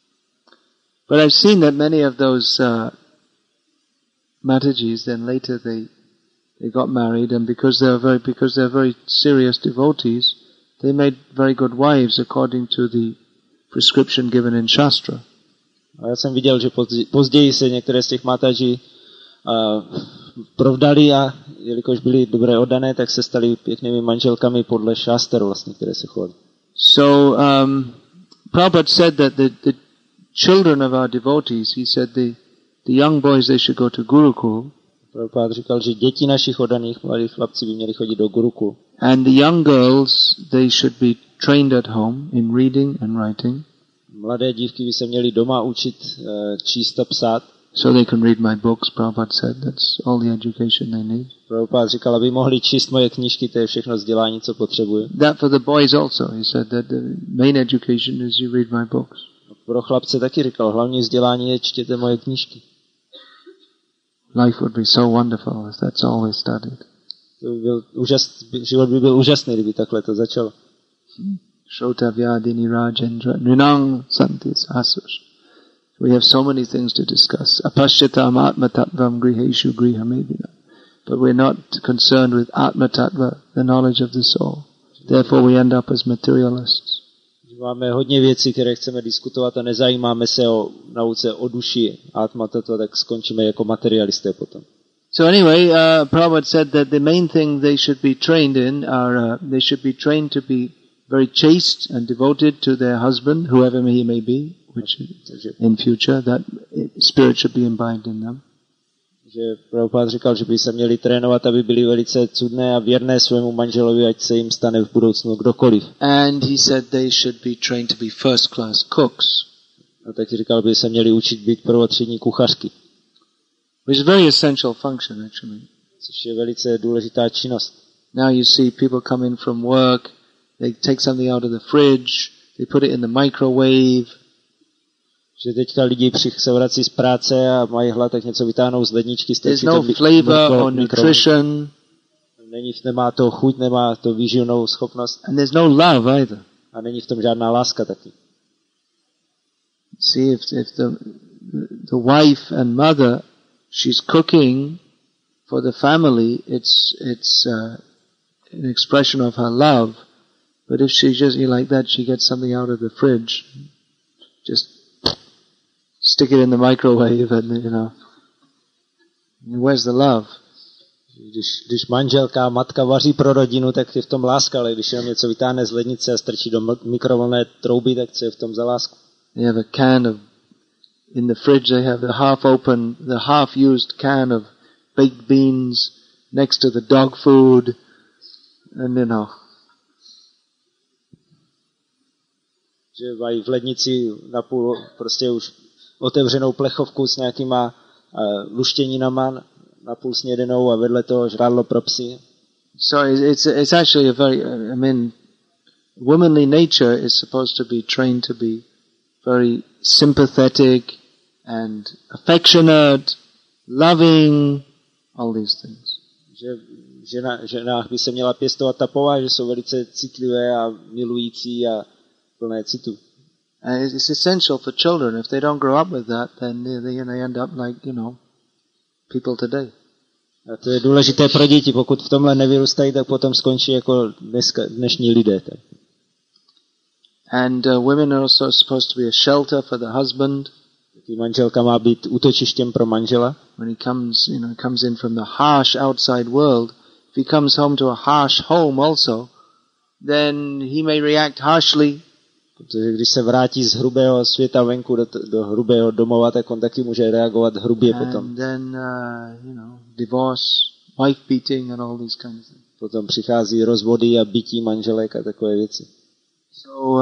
But I've seen that many of those Matajis, then later they got married, and because they're very serious devotees, they made very good wives according to the prescription given in Shastra. A já jsem viděl, že později se některé z těch Mataji provdali, a jelikož byly dobré oddané, tak se stali pěknými manželkami podle šáster, vlastně, které se chovaly. So Prabhupada said that the children of our devotees, he said the young boys, they should go to Gurukul. Prabhupada říkal, že děti našich oddaných mladých chlapci by měli chodit do Gurukul. And the young girls, they should be trained at home in reading and writing. Mladé dívky by se měly doma učit číst a psát. So they can read my books, Prabhupada said. That's all the education they need. Prabhupada říkal, aby mohli číst moje knížky, to je všechno vzdělání, co potřebují. That for the boys also. He said that the main education is you read my books. Pro chlapce taky říkal, hlavní vzdělání je čtěte moje knížky. Life would be so wonderful if that's all we studied. To by byl život by byl úžasný, kdyby takhle to začalo. Shrotavyadini Rajendra Nrinang Santis Asus. We have so many things to discuss. Apashyatam Atma Tattvam Griheshu Grihamedina. But we're not concerned with Atma Tattva, the knowledge of the soul. Therefore we end up as materialists. Máme hodně věcí, které chceme diskutovat a nezajímáme se o nauce o duši Atma Tattva, tak skončíme jako materialisté potom. So anyway, Prabhupada said that the main thing they should be trained in are, they should be trained to be very chaste and devoted to their husband, whoever he may be, which in future, that spirit should be imbibed in them. Že Prabhupada říkal, že by se měli trénovat, aby byli velice cudné a věrné svému manželovi, ať se jim stane v budoucnu kdokoliv. And he said they should be trained to be first class cooks. A taky říkal, by se měli učit být prvotřídní kuchařky. Which is a very essential function actually. Což je velice důležitá činnost. Now you see people come in from work, they take something out of the fridge, they put it in the microwave. Že teďka lidi se vrací z práce a mají hlad, tak něco vytáhnou z ledničky, there's no flavor or nutrition. Nemá to chuť, nemá to výživnou schopnost. And there's no love either. A není v tom žádná láska taky. See, if the wife and mother, she's cooking for the family, it's an expression of her love. But if she just like that, she gets something out of the fridge, just stick it in the microwave and, where's the love? Když manželka, matka vaří pro rodinu, tak je v tom láska, ale když jenom něco vytáhne z lednice a strčí do mikrovlnné trouby, tak co je v tom za lásku? They have a can of, in the fridge they have the half-used can of baked beans next to the dog food, and že mají v lednici napůl prostě už otevřenou plechovku s nějakýma luštěninama, napůl snědenou a vedle toho žrádlo pro psy. So it's actually a very, womanly nature is supposed to be trained to be very sympathetic and affectionate, loving, all these things. Že v ženách by se měla pěstovat ta povaha, že jsou velice citlivé a milující a plné citu. And it's essential for children. If they don't grow up with that, then they end up like, people today. A to je důležité pro děti. Pokud v tomhle nevyrůstají, tak potom skončí jako dnešní lidé. Tak. And women are also supposed to be a shelter for the husband. Manželka má být útočištěm pro manžela. When he comes in from the harsh outside world, if he comes home to a harsh home also, then he may react harshly. Protože když se vrátí z hrubého světa venku do hrubého domova, tak on taky může reagovat hrubě potom. And then, divorce, wife beating and all these kinds of things. Potom přichází rozvody a bití manželek a takové věci. So,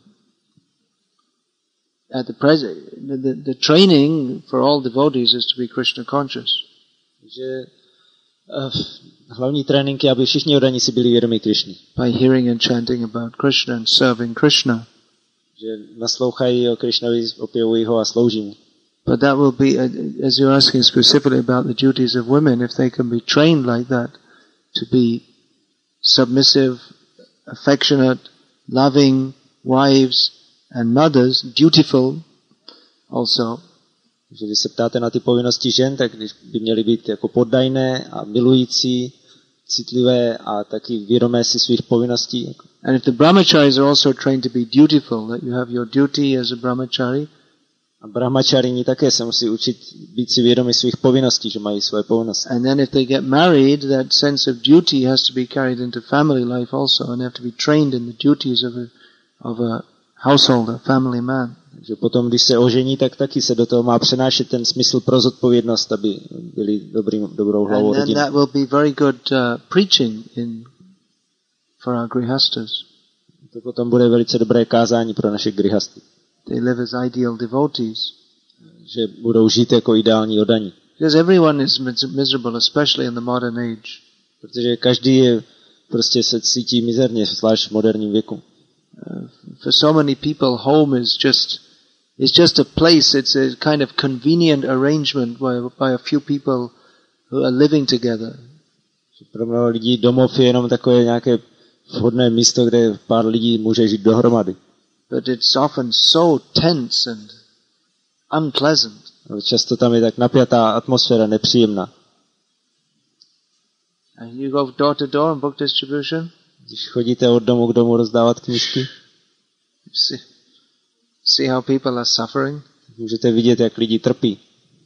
at the present, the training for all devotees is to be Krishna conscious. Že hlavní trénink je, aby všichni oddaní si byli vědomi Krišny. By hearing and chanting about Krishna and serving Krishna. Že naslouchají o Krišnovi, opěvují ho a slouží mu. But that will be, as you're asking specifically about the duties of women, if they can be trained like that, to be submissive, affectionate, loving wives and mothers, dutiful also. Když se ptáte na ty povinnosti žen, tak když by měly být jako poddajné a milující, citlivé a taky vědomé si svých povinností. And if the brahmacharis are also trained to be dutiful, that you have your duty as a brahmachari. A brahmacharini také se musí učit být si vědomi svých povinností, že mají své povinnosti. And then if they get married, that sense of duty has to be carried into family life also, and they have to be trained in the duties of of a householder, family man. Takže potom, když se ožení, tak taky se do toho má přenášet ten smysl pro zodpovědnost, aby byli dobrou hlavou And then rodiny. that will be very good preaching for our grihastas. To potom bude velice dobré kázání pro naše grihasty. They live as ideal devotees. Že budou žít jako ideální oddaní. Because everyone is miserable, especially in the modern age. Protože každý prostě se cítí mizerně, zvlášť v moderním věku. For so many people, home is just a place. It's a kind of convenient arrangement by a few people who are living together. Pro mnoho lidí domov je jenom takové nějaké vhodné místo, kde pár lidí může žít dohromady. But it's often so tense and unpleasant. Ale často tam je tak napjatá atmosféra, nepříjemná. And you go door to door in book distribution. Když chodíte od domu k domu rozdávat knížky, see how people are suffering. Můžete vidět, jak lidi trpí.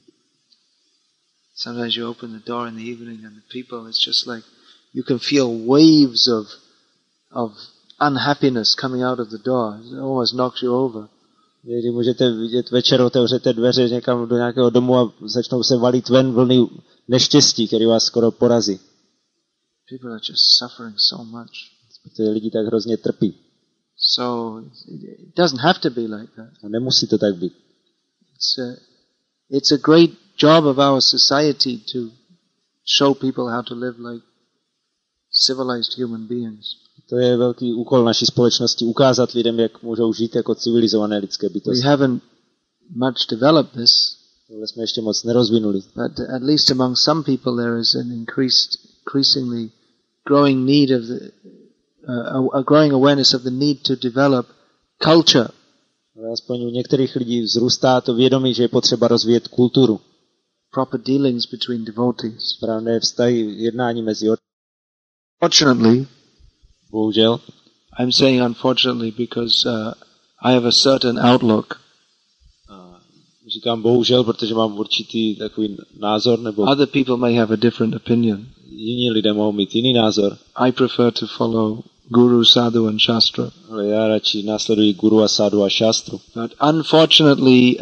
Sometimes you open the door in the evening and the people, it's just like you can feel waves of unhappiness coming out of the door. It almost knocks you over. Když můžete vidět, večer otevřete dveře někam do nějakého domu a začnou se valit ven vlny neštěstí, které vás skoro porazí. People are just suffering so much. Protože lidi tak hrozně trpí. So it doesn't have to be like that. A nemusí to tak být. It's a great job of our society to show people how to live like civilized human beings. To je velký úkol naší společnosti, ukázat lidem, jak můžou žít jako civilizované lidské bytosti. We haven't much developed this. Tohle jsme ještě moc nerozvinuli. But at least among some people there is an increasingly growing need of a growing awareness of the need to develop culture. Ale aspoň u některých lidí vzrůstá to vědomí, že je potřeba rozvíjet kulturu. Proper dealings between devotees. Správné vztahy, jednání mezi Fortunately, bohužel. I'm saying unfortunately because I have a certain outlook. Říkám bohužel, protože mám určitý takový názor, nebo other people may have a different opinion. Jiní lidé mohou mít jiný názor. I prefer to follow Guru, Sadhu and Shastra. Ale já radši následuji Guru a Sadhu a Shastru. But unfortunately,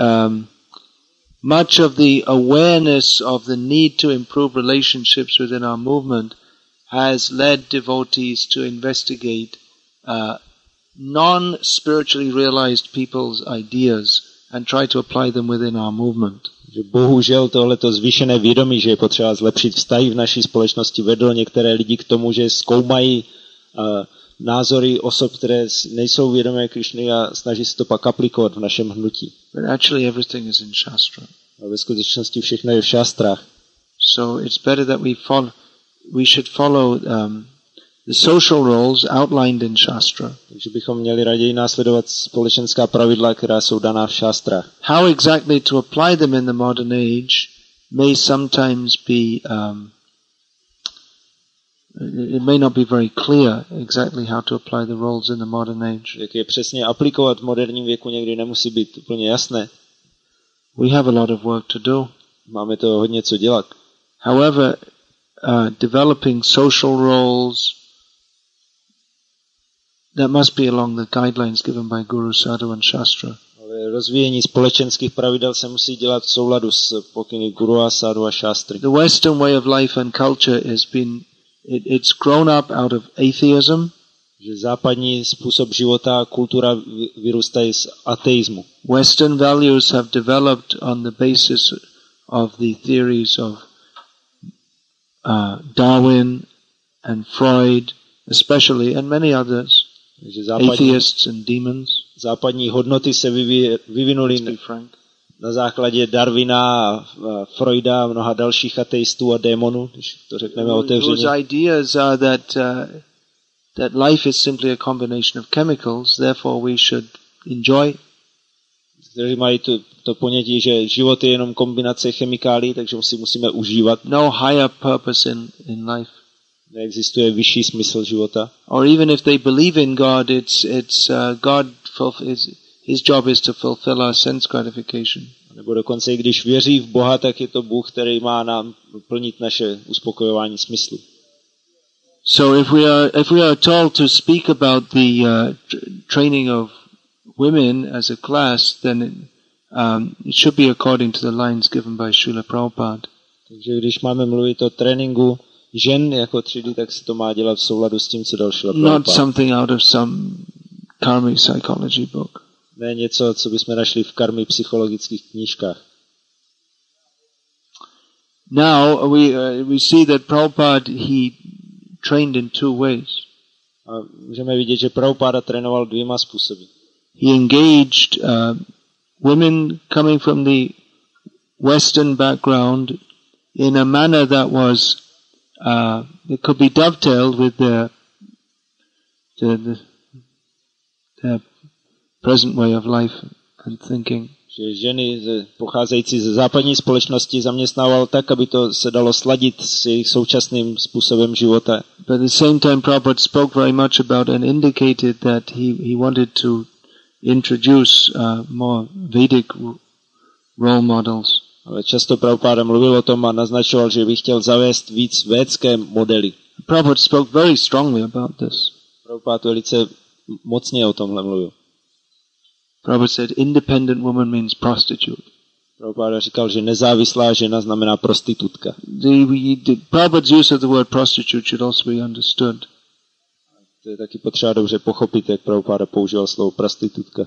much of the awareness of the need to improve relationships within our movement has led devotees to investigate non-spiritually realized people's ideas and try to apply them within our movement. Že bohužel tohleto zvýšené vědomí, že je potřeba zlepšit vztahy v naší společnosti, vedlo některé lidi k tomu, že zkoumají názory osob, které nejsou vědomé Krišny a snaží se to pak aplikovat v našem hnutí. But actually everything is in Shastra. A ve skutečnosti všechno je v šastrách. So it's better that we should follow the social roles outlined in Shastra. Takže bychom měli raději následovat společenská pravidla, která jsou daná v šastrách. How exactly to apply them in the modern age may sometimes be it may not be very clear exactly how to apply the roles in the modern age. Jak je přesně aplikovat v moderním věku, někdy nemusí být úplně jasné. We have a lot of work to do. Máme to hodně co dělat. However, developing social roles, that must be along the guidelines given by Guru, Sadhu and Shastra. Ale rozvíjení společenských pravidel se musí dělat v souladu s pokyny Guru a Sadhu a Shastry. The Western way of life and culture has been it's grown up out of atheism. Že západní způsob života a kultura vyrůstají z ateismu. Western values have developed on the basis of the theories of Darwin and Freud, especially, and many others. Atheists and demons. Západní hodnoty se vyvinuly na základě Darwina a Freuda a mnoha dalších ateistů a démonů, když to řekneme otevřeně. Those ideas are that life is simply a combination of chemicals, therefore we should enjoy. Kteří mají to ponětí, že život je jenom kombinace chemikálií, takže si musíme užívat. No higher purpose in life. Neexistuje vyšší smysl života. Or even if they believe in God, it's God his job is to fulfill our sense gratification. Nebo dokonce i když věří v Boha, tak je to Bůh, který má nám plnit naše uspokojování smyslu. So if we are told to speak about the training of women as a class, then it should be according to the lines given by Srila Prabhupada. Takže když máme mluvit o tréninku žen jako třídy, tak se to má dělat v souladu s tím, co dal Srila Prabhupada. Not something out of some karmic psychology book. Ne něco, co bychom našli v karmy psychologických knížkách. Now we see that Prabhupada he trained in two ways. A můžeme vidět, že Prabhupada trénoval dvěma způsoby. He engaged women coming from the Western background in a manner that was it could be dovetailed with their present way of life and thinking. Že ženy pocházející ze západní společnosti zaměstnával tak, aby to se dalo sladit s jejich současným způsobem života. But at the same time Prabhupada spoke very much about and indicated that he wanted to introduce more Vedic role models. Ale často Prabhupada mluvil o tom a naznačoval, že by chtěl zavést víc védské modely. Prabhupada spoke very strongly about this. Prabhupada velice mocně o tomhle mluvil. Prabhupada said independent woman means prostitute. Prabhupada říkal, že nezávislá žena znamená prostitutka. Prabhupada's use of the word prostitute should also be understood. To je taky potřeba dobře pochopit, jak Prabhupada používal slovo prostitutka.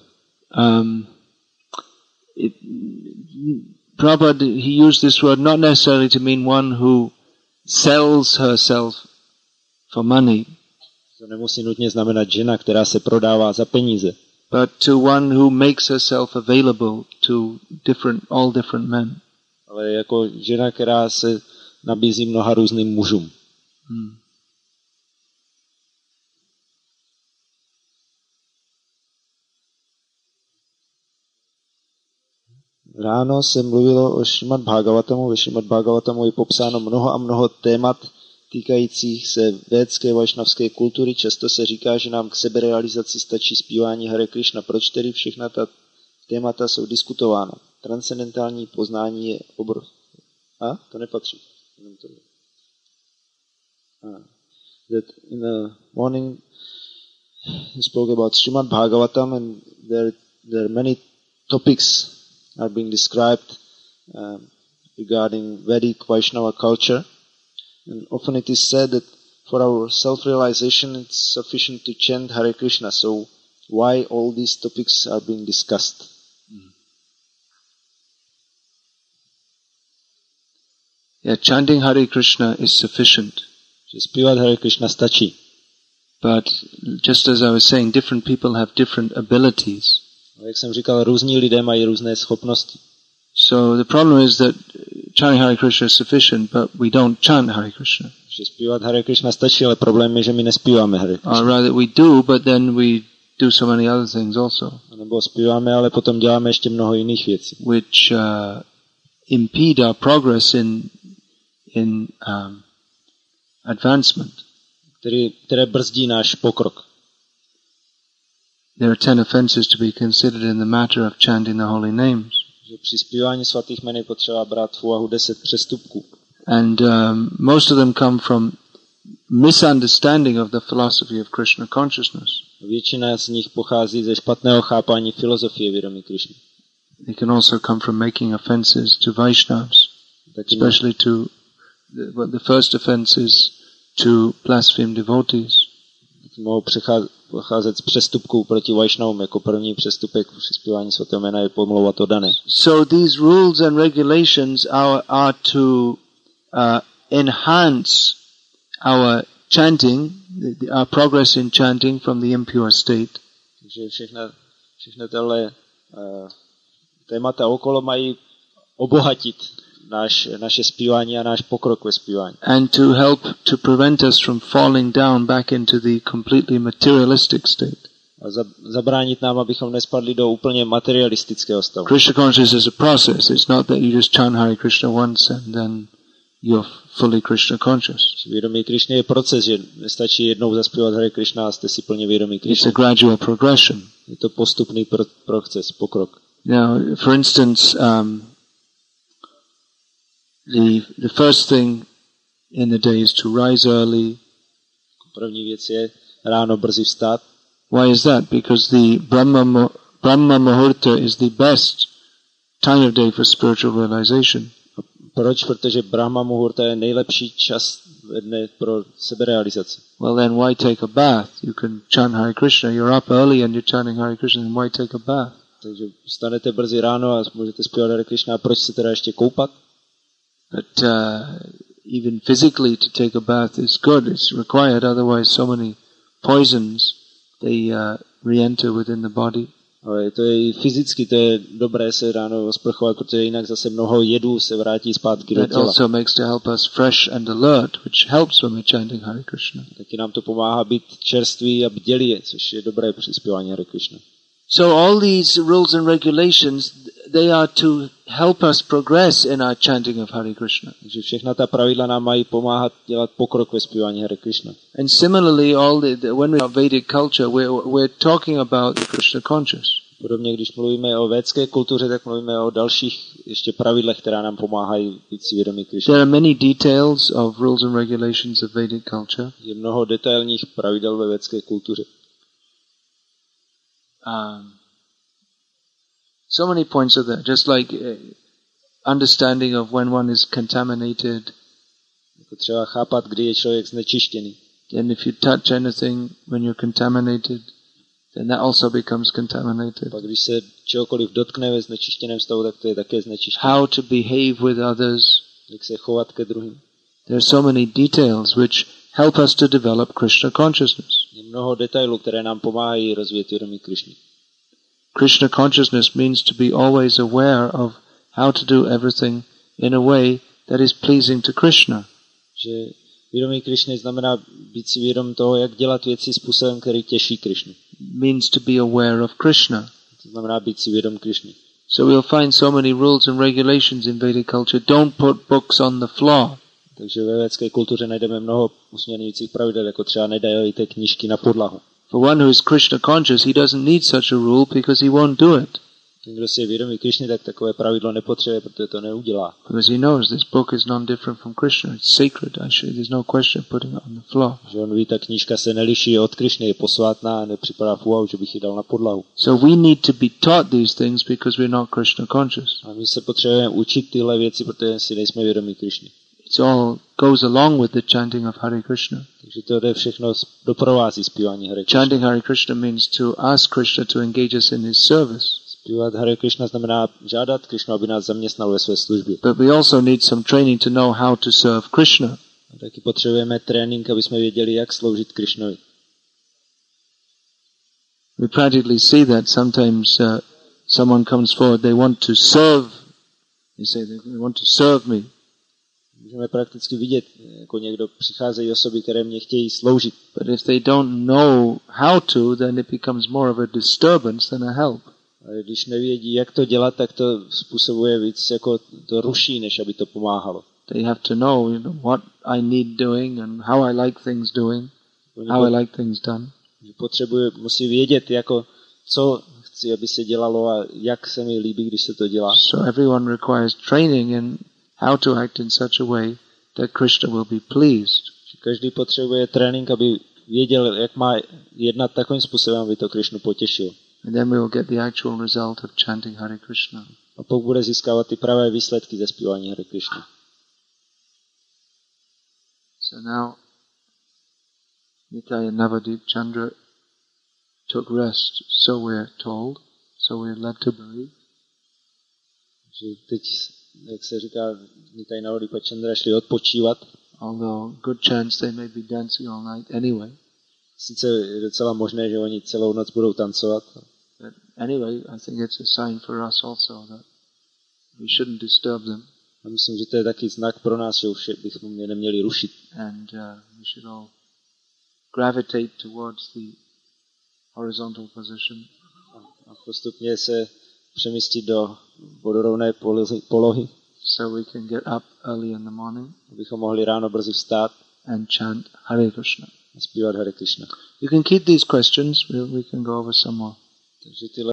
Prabhupada, he used this word not necessarily to mean one who sells herself for money. To nemusí nutně znamenat žena, která se prodává za peníze. But to one who makes herself available to all different men. Ale jako žena, která se nabízí mnoha různým mužům. Ráno se mluvilo o Šrimad Bhagavatamu. Ve Šrimad Bhagavatamu je popsáno mnoho a mnoho témat týkajících se védské vajšnavské kultury. Často se říká, že nám k seberealizaci stačí zpívání Hare Krishna. Proč tedy všechna ta témata jsou diskutována? Transcendentální poznání je to nepatří. That in the morning he spoke about Srimad Bhagavatam and there are many topics are being described regarding Vedic Vaishnava culture. And often it is said that for our self-realization it's sufficient to chant Hare Krishna. So why all these topics are being discussed? Yeah, chanting Hare Krishna is sufficient. Že zpívat Hare Krishna stačí. But just as I was saying, different people have different abilities. Jak jsem říkal, různí lidé mají různé schopnosti. So the problem is that chanting Hare Krishna is sufficient, but we don't chant Hare Krishna. Že zpívat Hare Krishna stačí, ale problém je, že my nespíváme Hare Krishna. Or rather we do, but then we do so many other things also. Nebo zpíváme, ale potom děláme ještě mnoho jiných věcí. Which impede our progress in advancement. Které brzdí náš pokrok. There are 10 offenses to be considered in the matter of chanting the holy names. Že při zpívání svatých jmen je potřeba brát v úvahu 10 přestupků. And most of them come from misunderstanding of the philosophy of Krishna consciousness. Většina z nich pochází ze špatného chápání filozofie vědomí Krishny. They can also come from making offenses to Vaishnavas, especially to the first offense is to blaspheme devotees. Mohou pocházet z přestupků proti Vaishnavům, jako první přestupek při zpívání svatého jména je pomlouvat oddané. So these rules and regulations are to enhance our chanting, our progress in chanting from the impure state. Takže všechny tyhle témata okolo mají obohatit naše zpívání a náš pokrok ve zpívání. And to help to prevent us from falling down back into the completely materialistic state. A zabránit nám, abychom nespadli do úplně materialistického stavu. Krishna consciousness is a process. It's not that you just chant Hare Krishna once and then you're fully Krishna conscious. Vědomí Krishny je proces, že nestačí jednou zaspívat Hare Krishna a jste si plně vědomí Krishny. It's a gradual progression. Je to postupný proces, pokrok. Now, for instance, the first thing in the day is to rise early, První věc je ráno brzy vstát. Why is that? Because the Brahma Muhurta is the best time of day for spiritual realization. Proč? Protože Brahma Muhurta je nejlepší čas ve dne pro seberealizaci. Well then why take a bath? You can chant Hare Krishna. You're up early and you're chanting Hare Krishna, then why take a bath? Takže vstanete brzy ráno a můžete zpívat Hare Krishna. Proč se teda ještě koupat? But even physically to take a bath is good. It's required. Otherwise so many poisons, they re-enter within the body. Ale to je i fyzicky, to je dobré se ráno osprchovat, protože jinak zase mnoho jedů se vrátí zpátky do těla. That also makes to help us fresh and alert, which helps when we're chanting Hare Krishna. Taky nám to pomáhá být čerství a bdělí, což je dobré při zpívání Hare Krishna. So all these rules and regulations, they are to help us progress in our chanting of Hare Krishna. Takže všechna ta pravidla nám mají pomáhat dělat pokrok ve zpívání Hare Krishna. And similarly, when we have Vedic culture, we're talking about the Krishna conscious. Podobně, když mluvíme o védské kultuře, tak mluvíme o dalších ještě pravidlech, která nám pomáhají být si vědomí Krishna. There are many details of rules and regulations of Vedic culture. Je mnoho detailních pravidel ve védské kultuře. So many points are there, just like understanding of when one is contaminated. Jako třeba chápat, kdy je člověk znečištěný. Then if you touch anything when you're contaminated, then that also becomes contaminated. Pak když se čehokoliv dotkne ve znečištěném stavu, tak to je také znečištěné. How to behave with others. Jak se chovat ke druhým. There are so many details which help us to develop Krishna consciousness. Je mnoho detailů, které nám pomáhají rozvíjet vědomí Krishny. Krishna consciousness means to be always aware of how to do everything in a way that is pleasing to Krishna. Že vědomí Krishny znamená být si vědom toho, jak dělat věci způsobem, který těší Krishnu. Means to be aware of Krishna. To znamená být si vědom Krishny. So we'll find so many rules and regulations in Vedic culture. Don't put books on the floor. Takže ve védské kultuře najdeme mnoho usměrňujících pravidel, jako třeba nedajte knížky na podlahu. For one who is Krishna conscious, he doesn't need such a rule because he won't do it. Ten, kdo si je vědomý Krishny, tak takové pravidlo nepotřebuje, protože to neudělá. Because he knows this book is non-different from Krishna. It's sacred. There's no question putting it on the floor. Že on ví, ta knížka se neliší od Krishny, je posvátná a nepřipadá v úvahu, že bych ji dal na podlahu. So we need to be taught these things because we're not Krishna conscious. A my se potřebujeme učit tyhle věci, protože si nejsme vědomí Krishny. It all goes along with the chanting of Hare Krishna. Takže to jde všechno doprovází zpívání Hare Krishna. Chanting Hare Krishna means to ask Krishna to engage us in his service. Zpívat Hare Krishna znamená žádat Krishnu, aby nás zaměstnal ve své službě. But we also need some training to know how to serve Krishna. A taky potřebujeme trénink, aby jsme věděli, jak sloužit Krishnovi. We practically see that sometimes someone comes forward, they want to serve. They say they want to serve me. Můžeme prakticky vidět, jako někdo přicházejí osoby, které mě chtějí sloužit. But if they don't know how to, then it becomes more of a disturbance than a help. Ale když nevědí, jak to dělat, tak to způsobuje víc, jako to ruší, než aby to pomáhalo. They have to know, what I need doing and how I like things doing, how I like things done. Musí vědět, jako co chci, aby se dělalo a jak se mi líbí, když se to dělá. So everyone requires training in how to act in such a way that Krishna will be pleased. Každý potřebuje trénink, aby věděl, jak má jednat takovým způsobem, aby to Krishnu potěšil. And then we will get the actual result of chanting Hare Krishna. A pak bude získávat ty pravé výsledky ze zpívání Hare Krishna. So now, Nitai and Navadip Chandra took rest, so we're told, so we're led to believe. Že teď, jak se říká, Nitai a Navadip Chandra šli odpočívat. Although good chance they may be dancing all night anyway. Sice je docela možné, že oni celou noc budou tancovat. But anyway, I think it's a sign for us also that we shouldn't disturb them. A myslím, že to je taky znak pro nás, že už bychom je neměli rušit. And we should all gravitate towards the horizontal position. A postupně se přemístit do vodorovné polohy. So we can get up early in the morning. Abychom mohli ráno brzy vstát. And chant Hare Krishna. A zpívat Hare Krishna. You can keep these questions. We can go over some more. Takže tyhle